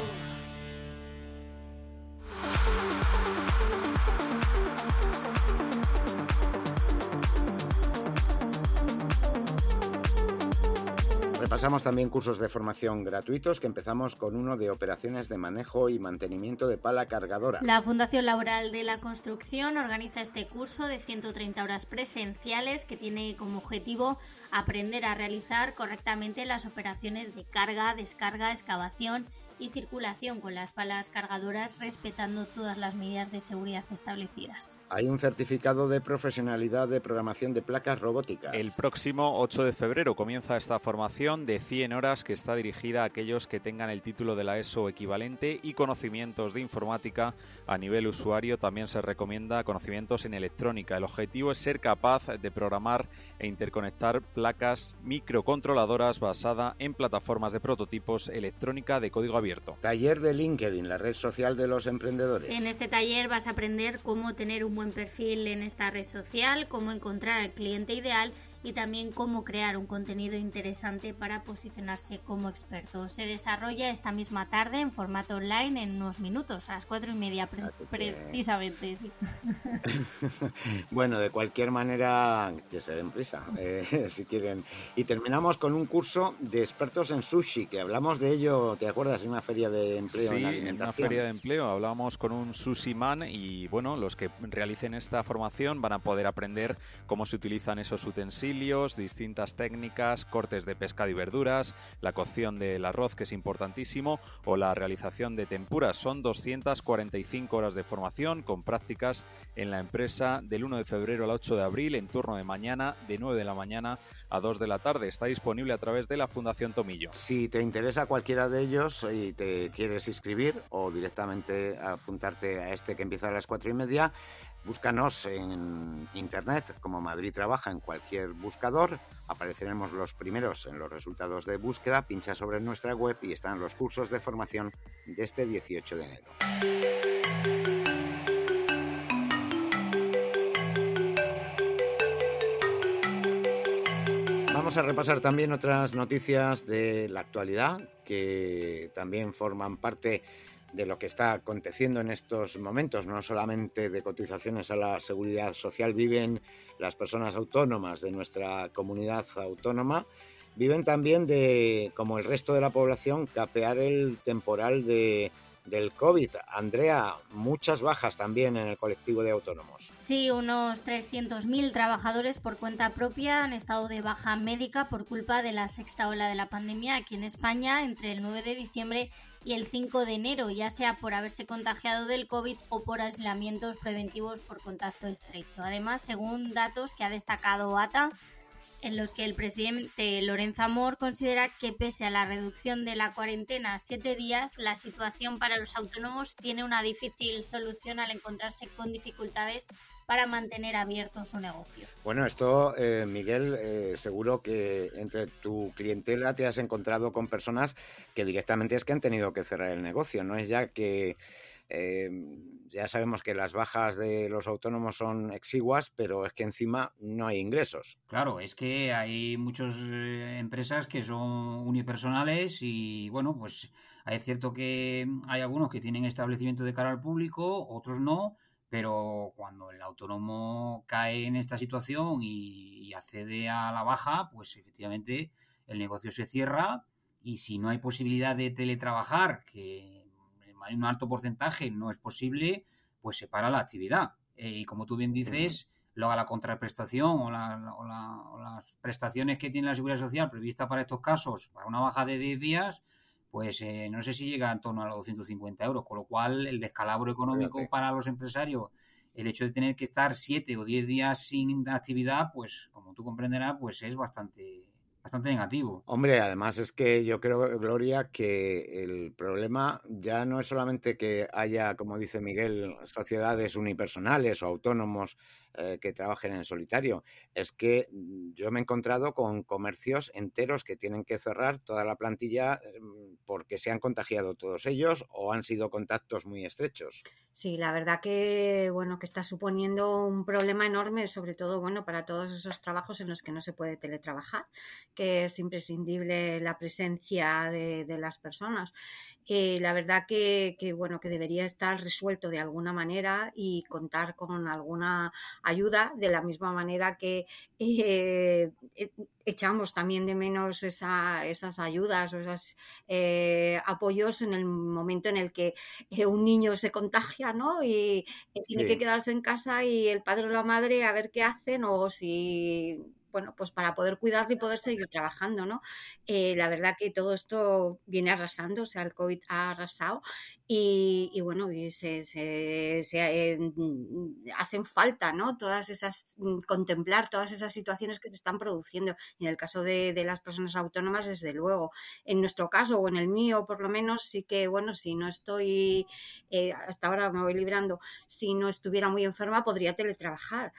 Repasamos también cursos de formación gratuitos, que empezamos con uno de operaciones de manejo y mantenimiento de pala cargadora. La Fundación Laboral de la Construcción organiza este curso de ciento treinta horas presenciales que tiene como objetivo aprender a realizar correctamente las operaciones de carga, descarga, excavación y circulación con las palas cargadoras, respetando todas las medidas de seguridad establecidas. Hay un certificado de profesionalidad de programación de placas robóticas. El próximo ocho de febrero comienza esta formación de cien horas que está dirigida a aquellos que tengan el título de la ESO equivalente y conocimientos de informática a nivel usuario. También se recomienda conocimientos en electrónica. El objetivo es ser capaz de programar e interconectar placas microcontroladoras basada en plataformas de prototipos electrónica de código abierto. Taller de LinkedIn, la red social de los emprendedores. En este taller vas a aprender cómo tener un buen perfil en esta red social, cómo encontrar al cliente ideal y también cómo crear un contenido interesante para posicionarse como experto. Se desarrolla esta misma tarde en formato online en unos minutos, a las cuatro y media pre- precisamente. Sí. Bueno, de cualquier manera, que se den prisa, eh, si quieren. Y terminamos con un curso de expertos en sushi, que hablamos de ello, ¿te acuerdas? En una feria de empleo sí, en alimentación. En una feria de empleo hablábamos con un sushi man y, bueno, los que realicen esta formación van a poder aprender cómo se utilizan esos utensilios, distintas técnicas, cortes de pescado y verduras, la cocción del arroz, que es importantísimo, o la realización de tempuras. Son doscientas cuarenta y cinco horas de formación con prácticas en la empresa del uno de febrero al ocho de abril, en turno de mañana, de nueve de la mañana a dos de la tarde. Está disponible a través de la Fundación Tomillo. Si te interesa cualquiera de ellos y te quieres inscribir o directamente apuntarte a este que empieza a las cuatro y media, búscanos en internet como Madrid Trabaja en cualquier buscador. Apareceremos los primeros en los resultados de búsqueda. Pincha sobre nuestra web y están los cursos de formación de este dieciocho de enero. Vamos a repasar también otras noticias de la actualidad que también forman parte de lo que está aconteciendo en estos momentos. No solamente de cotizaciones a la seguridad social viven las personas autónomas de nuestra comunidad autónoma, viven también de, como el resto de la población, capear el temporal de del COVID. Andrea, muchas bajas también en el colectivo de autónomos. Sí, unos trescientos mil trabajadores por cuenta propia han estado de baja médica por culpa de la sexta ola de la pandemia aquí en España entre el nueve de diciembre y el cinco de enero, ya sea por haberse contagiado del COVID o por aislamientos preventivos por contacto estrecho. Además, según datos que ha destacado A T A, en los que el presidente Lorenzo Amor considera que pese a la reducción de la cuarentena a siete días, la situación para los autónomos tiene una difícil solución al encontrarse con dificultades para mantener abierto su negocio. Bueno, esto, eh, Miguel, eh, seguro que entre tu clientela te has encontrado con personas que directamente es que han tenido que cerrar el negocio, no es ya que Eh, ya sabemos que las bajas de los autónomos son exiguas, pero es que encima no hay ingresos. Claro, es que hay muchas eh, empresas que son unipersonales y, bueno, pues es cierto que hay algunos que tienen establecimiento de cara al público, otros no, pero cuando el autónomo cae en esta situación y, y accede a la baja, pues efectivamente el negocio se cierra y si no hay posibilidad de teletrabajar, que en un alto porcentaje no es posible, pues se para la actividad. Eh, y como tú bien dices, luego la contraprestación o, la, o, la, o las prestaciones que tiene la Seguridad Social prevista para estos casos, para una baja de diez días, pues eh, no sé si llega en torno a los doscientos cincuenta euros, con lo cual el descalabro económico Fíjate. para los empresarios, el hecho de tener que estar siete o diez días sin actividad, pues como tú comprenderás, pues es bastante... bastante negativo. Hombre, además es que yo creo, Gloria, que el problema ya no es solamente que haya, como dice Miguel, sociedades unipersonales o autónomos eh, que trabajen en solitario. Es que yo me he encontrado con comercios enteros que tienen que cerrar toda la plantilla eh, porque se han contagiado todos ellos o han sido contactos muy estrechos. Sí, la verdad que bueno que está suponiendo un problema enorme, sobre todo bueno para todos esos trabajos en los que no se puede teletrabajar, que es imprescindible la presencia de, de las personas. Eh, la verdad que, que bueno que debería estar resuelto de alguna manera y contar con alguna ayuda, de la misma manera que eh, echamos también de menos esa, esas ayudas o esos eh, apoyos en el momento en el que eh, un niño se contagia, ¿no? Y eh, tiene sí. que quedarse en casa y el padre o la madre a ver qué hacen o si... bueno, pues para poder cuidarlo y poder seguir trabajando, ¿no? Eh, la verdad que todo esto viene arrasando, o sea, el COVID ha arrasado y, y bueno, y se, se, se eh, hacen falta, ¿no? Todas esas, contemplar todas esas situaciones que se están produciendo. Y en el caso de, de las personas autónomas, desde luego. En nuestro caso, o en el mío, por lo menos, sí que, bueno, si no estoy, eh, hasta ahora me voy librando, si no estuviera muy enferma, podría teletrabajar.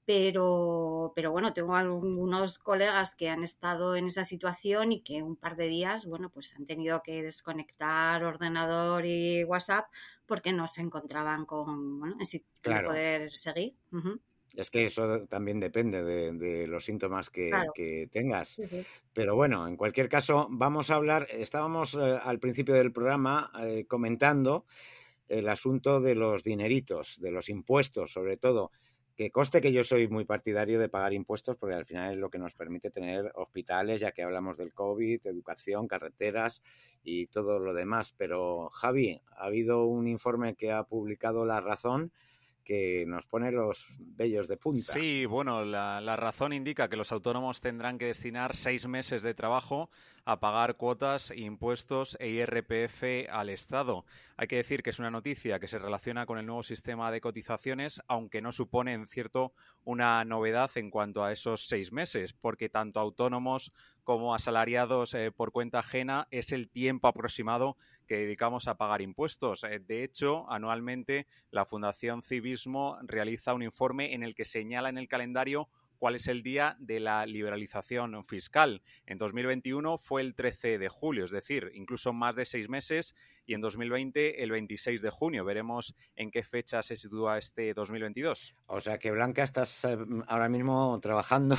Pero, pero bueno, tengo algunos colegas que han estado en esa situación y que un par de días, bueno, pues han tenido que desconectar ordenador y WhatsApp porque no se encontraban con, bueno, en sitio claro. de poder seguir. Uh-huh. Es que eso también depende de, de los síntomas que, claro. que tengas. Sí, sí. Pero bueno, en cualquier caso, vamos a hablar, estábamos eh, al principio del programa eh, comentando el asunto de los dineritos, de los impuestos, sobre todo. Que conste que yo soy muy partidario de pagar impuestos porque al final es lo que nos permite tener hospitales, ya que hablamos del COVID, educación, carreteras y todo lo demás. Pero, Javi, ha habido un informe que ha publicado La Razón que nos pone los vellos de punta. Sí, bueno, la, la Razón indica que los autónomos tendrán que destinar seis meses de trabajo a pagar cuotas, impuestos e I R P F al Estado. Hay que decir que es una noticia que se relaciona con el nuevo sistema de cotizaciones, aunque no supone, en cierto, una novedad en cuanto a esos seis meses, porque tanto autónomos como asalariados eh, por cuenta ajena es el tiempo aproximado que dedicamos a pagar impuestos. Eh, de hecho, anualmente la Fundación Civismo realiza un informe en el que señala en el calendario cuál es el día de la liberalización fiscal. En dos mil veintiuno fue el trece de julio, es decir, incluso más de seis meses, y en dos mil veinte el veintiséis de junio. Veremos en qué fecha se sitúa este dos mil veintidós. O sea que, Blanca, estás eh, ahora mismo trabajando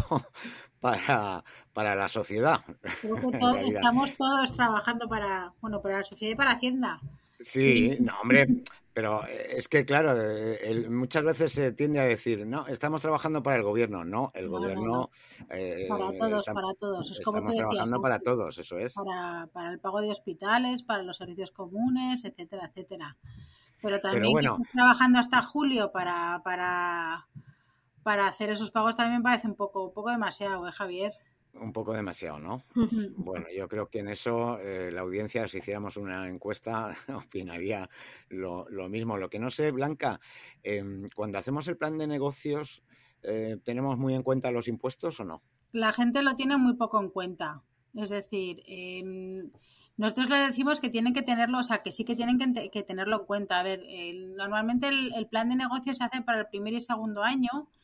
para, para la sociedad. Creo que todo, estamos todos trabajando para, bueno, para la sociedad y para Hacienda. Sí, no, hombre, pero es que, claro, el, muchas veces se tiende a decir, no, estamos trabajando para el gobierno. No, el no, gobierno... No, no. Eh, para todos, está, para todos. Es como estamos tú decías, trabajando para todos, eso es. Para, para el pago de hospitales, para los servicios comunes, etcétera, etcétera. Pero también Pero bueno, que estés trabajando hasta julio para, para, para hacer esos pagos también me parece un poco, un poco demasiado, ¿eh, Javier? Un poco demasiado, ¿no? Bueno, yo creo que en eso eh, la audiencia, si hiciéramos una encuesta, opinaría lo, lo mismo. Lo que no sé, Blanca, eh, cuando hacemos el plan de negocios, eh, ¿tenemos muy en cuenta los impuestos o no? La gente lo tiene muy poco en cuenta. Es decir, eh, nosotros le decimos que tienen que tenerlo, o sea, que sí que tienen que, que tenerlo en cuenta. A ver, el, normalmente el, el plan de negocios se hace para el primer y segundo año.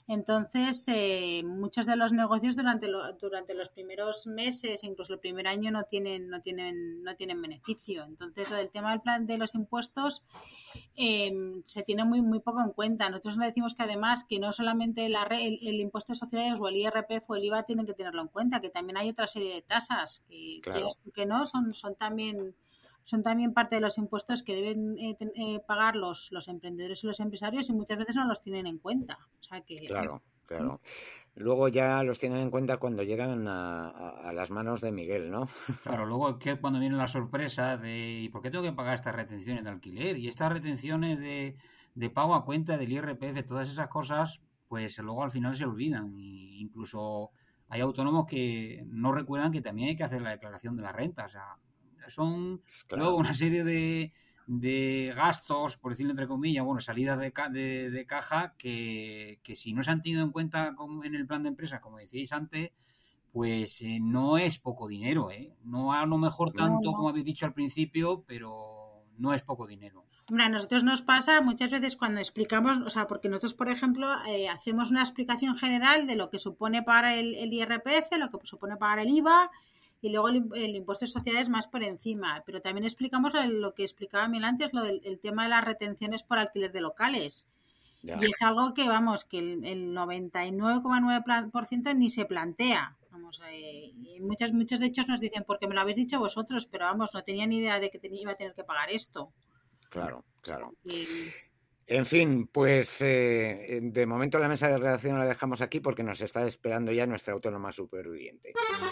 Entonces, eh, muchos de los negocios durante, lo, durante los primeros meses, incluso el primer año, no tienen, no tienen, no tienen beneficio. Entonces, lo del tema del plan de los impuestos eh, se tiene muy, muy poco en cuenta. Nosotros le decimos que además que no solamente la, el, el impuesto de sociedades o el I R P F o el I V A tienen que tenerlo en cuenta, que también hay otra serie de tasas que, Claro. que, que no son, son también son también parte de los impuestos que deben eh, ten, eh, pagar los, los emprendedores y los empresarios y muchas veces no los tienen en cuenta. O sea que Claro, claro. Luego ya los tienen en cuenta cuando llegan a, a, a las manos de Miguel, ¿no? Claro, luego es que cuando viene la sorpresa de ¿y por qué tengo que pagar estas retenciones de alquiler? Y estas retenciones de, de pago a cuenta del I R P F, todas esas cosas, pues luego al final se olvidan. Y incluso hay autónomos que no recuerdan que también hay que hacer la declaración de la renta. O sea, son claro. luego una serie de, de gastos, por decirlo entre comillas, bueno, salidas de, ca de, de caja que, que si no se han tenido en cuenta en el plan de empresa, como decíais antes, pues eh, no es poco dinero, ¿eh? No a lo mejor tanto no, no. como habéis dicho al principio, pero no es poco dinero. Hombre, a nosotros nos pasa muchas veces cuando explicamos, o sea, porque nosotros, por ejemplo, eh, hacemos una explicación general de lo que supone pagar el, el I R P F, lo que supone pagar el I V A, y luego el, el impuesto de sociedades más por encima. Pero también explicamos lo, lo que explicaba Miguel antes, lo del el tema de las retenciones por alquiler de locales. Ya. Y es algo que, vamos, que el, el noventa y nueve coma nueve por ciento ni se plantea. Vamos, eh, y muchos, muchos de hecho nos dicen, porque me lo habéis dicho vosotros, pero vamos, no tenía ni idea de que tenía, iba a tener que pagar esto. Claro, claro. Y... En fin, pues eh, de momento la mesa de redacción la dejamos aquí porque nos está esperando ya nuestra autónoma superviviente.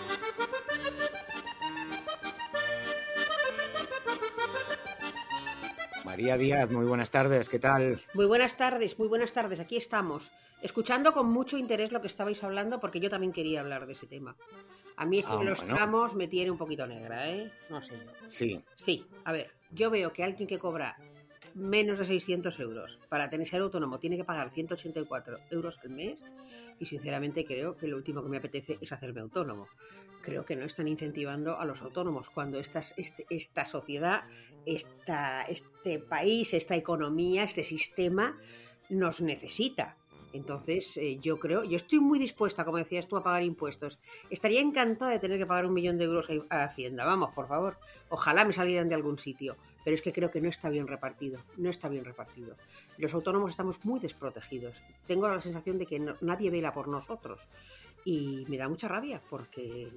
María Díaz, muy buenas tardes, ¿qué tal? Muy buenas tardes, muy buenas tardes, aquí estamos, escuchando con mucho interés lo que estabais hablando porque yo también quería hablar de ese tema. A mí esto ah, de los bueno. tramos me tiene un poquito negra, ¿eh? No sé yo. Sí. Sí, a ver, yo veo que alguien que cobra menos de seiscientos euros para tener ser autónomo tiene que pagar ciento ochenta y cuatro euros al mes y sinceramente creo que lo último que me apetece es hacerme autónomo. Creo que no están incentivando a los autónomos cuando esta, este, esta sociedad, esta, este país, esta economía, este sistema nos necesita. Entonces, eh, yo creo, yo estoy muy dispuesta, como decías tú, a pagar impuestos. Estaría encantada de tener que pagar un millón de euros a Hacienda. Vamos, por favor. Ojalá me salieran de algún sitio. Pero es que creo que no está bien repartido. No está bien repartido. Los autónomos estamos muy desprotegidos. Tengo la sensación de que no, nadie vela por nosotros. Y me da mucha rabia porque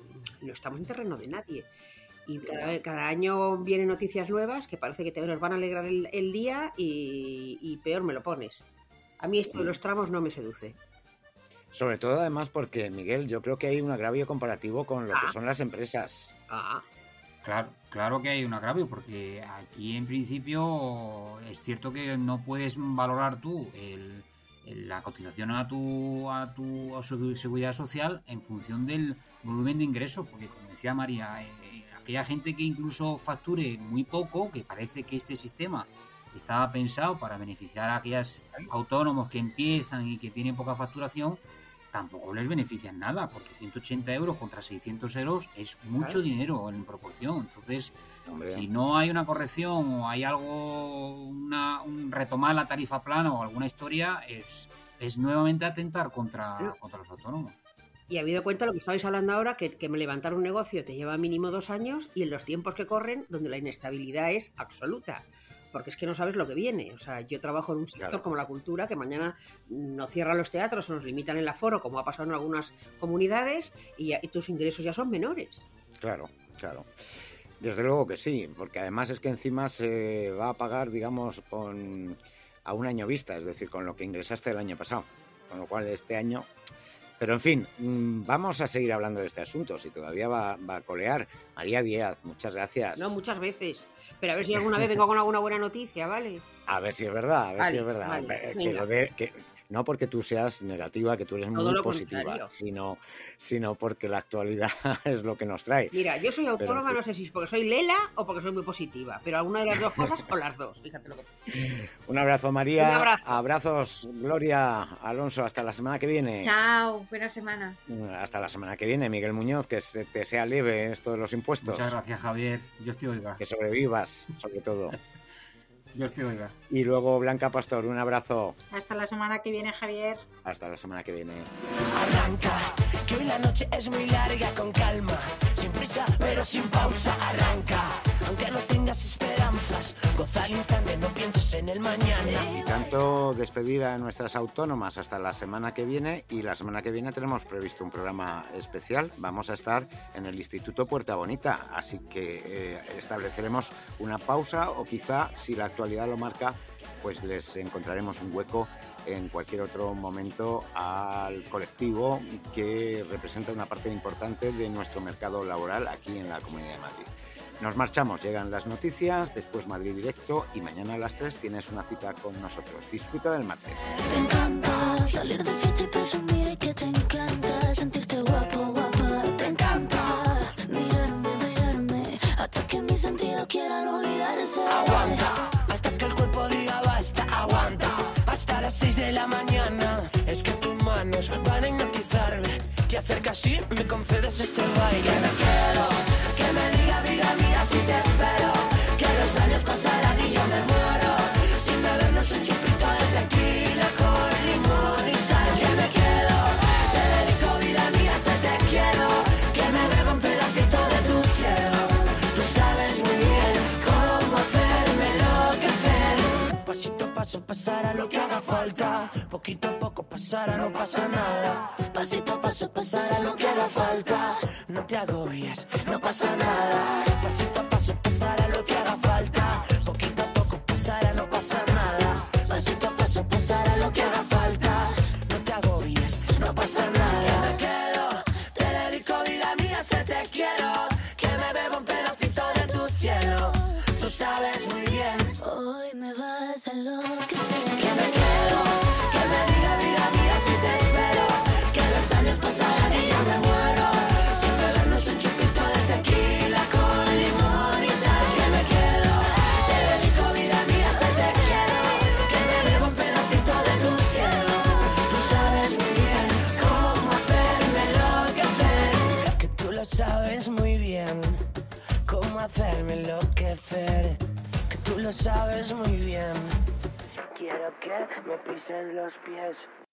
no estamos en terreno de nadie. Y cada, cada año vienen noticias nuevas que parece que te nos van a alegrar el, el día y, y peor me lo pones. A mí esto de los tramos no me seduce. Sobre todo, además, porque, Miguel, yo creo que hay un agravio comparativo con lo ah. que son las empresas. Ah, claro, claro que hay un agravio, porque aquí, en principio, es cierto que no puedes valorar tú el, el, la cotización a tu, a tu a su seguridad social en función del volumen de ingresos, porque, como decía María, eh, aquella gente que incluso facture muy poco, que parece que este sistema estaba pensado para beneficiar a aquellos autónomos que empiezan y que tienen poca facturación, tampoco les benefician nada, porque ciento ochenta euros contra seiscientos euros es mucho claro. dinero en proporción. Entonces, Hombre. si no hay una corrección o hay algo, una, un retomar la tarifa plana o alguna historia, es, es nuevamente atentar contra, no. contra los autónomos. Y habido cuenta lo que estabais hablando ahora, que, que levantar un negocio te lleva mínimo dos años y en los tiempos que corren, donde la inestabilidad es absoluta. Porque es que no sabes lo que viene. O sea, yo trabajo en un sector claro. como la cultura, que mañana nos cierran los teatros o nos limitan el aforo, como ha pasado en algunas comunidades, y, ya, y tus ingresos ya son menores. Claro, claro. Desde luego que sí, porque además es que encima se va a pagar, digamos, con a un año vista, es decir, con lo que ingresaste el año pasado. Con lo cual este año... Pero, en fin, vamos a seguir hablando de este asunto, si todavía va, va a colear. María Díaz, muchas gracias. No, muchas veces. Pero a ver si alguna vez vengo con alguna buena noticia, ¿vale? A ver si es verdad, a ver vale, si es verdad. Vale, que lo de, que, no porque tú seas negativa, que tú eres Todo muy positiva, sino, sino porque la actualidad es lo que nos trae. Mira, yo soy autónoma, pero, no sé si es porque soy lela o porque soy muy positiva, pero alguna de las dos cosas o las dos, fíjate lo que... Un abrazo, María. Un abrazo. Abrazos, Gloria, Alonso, hasta la semana que viene. Chao, buena semana. Hasta la semana que viene, Miguel Muñoz, que se te sea leve esto de los impuestos. Muchas gracias, Javier. Yo estoy oiga. Que sobrevivas, sobre todo. Dios te oiga. Y luego Blanca Pastor, un abrazo. Hasta la semana que viene, Javier. Hasta la semana que viene. Arranca, que hoy la noche es muy larga, con calma, sin prisa, pero sin pausa. Arranca, aunque no tengas esperanzas, goza al instante, no pienses en el mañana. Y tanto despedir a nuestras autónomas hasta la semana que viene, y la semana que viene tenemos previsto un programa especial. Vamos a estar en el Instituto Puerta Bonita, así que eh, estableceremos una pausa, o quizá, si la actualidad lo marca, pues les encontraremos un hueco en cualquier otro momento al colectivo que representa una parte importante de nuestro mercado laboral aquí en la Comunidad de Madrid. Nos marchamos, llegan las noticias, después Madrid Directo, y mañana a las tres tienes una cita con nosotros. Disfruta del martes. Te encanta salir de fiesta y presumir que te encanta sentirte guapo, guapa. Te encanta mirarme, bailarme, hasta que mis sentidos quieran olvidarse. Aguanta, hasta que el cuerpo diga basta. Aguanta, hasta las seis de la mañana. Es que tus manos van a hipnotizarme. Te acercas y me concedes este baile. Que me quedo, que me diga vida mía si te espero. Que los años pasarán y yo me muero sin bebernos un chupito de tequila con limón y sal. Que me quedo, te dedico vida mía, este te quiero. Que me beba un pedacito de tu cielo. Tú sabes muy bien cómo hacerme enloquecer. Pasito a paso pasará lo que haga falta. Poquito a poco pasará, no pasa nada. Pasito a paso pasará lo que haga falta. No te agobies, no pasa nada. Pasito a paso pasará lo que haga falta. Poquito a poco pasará, no pasa nada. Pasito a paso pasará lo que haga falta. No te agobies, no pasa nada. Que me quedo, te dedico vida mía, este te quiero. Que me bebo un pedacito de tu cielo. Tú sabes muy bien. Hoy me vas a enloquecer. Que me quedo, que me diga vida mía si te espero. Que los años pasarán y yo me muero sin bebernos un chupito de tequila con limón y sal. Que me quedo, te dedico vida mía, este te quiero. Que me bebo un pedacito de tu cielo. Tú sabes muy bien cómo hacerme enloquecer. Que tú lo sabes muy bien cómo hacerme enloquecer. Que tú lo sabes muy bien. Quiero que me pisen los pies.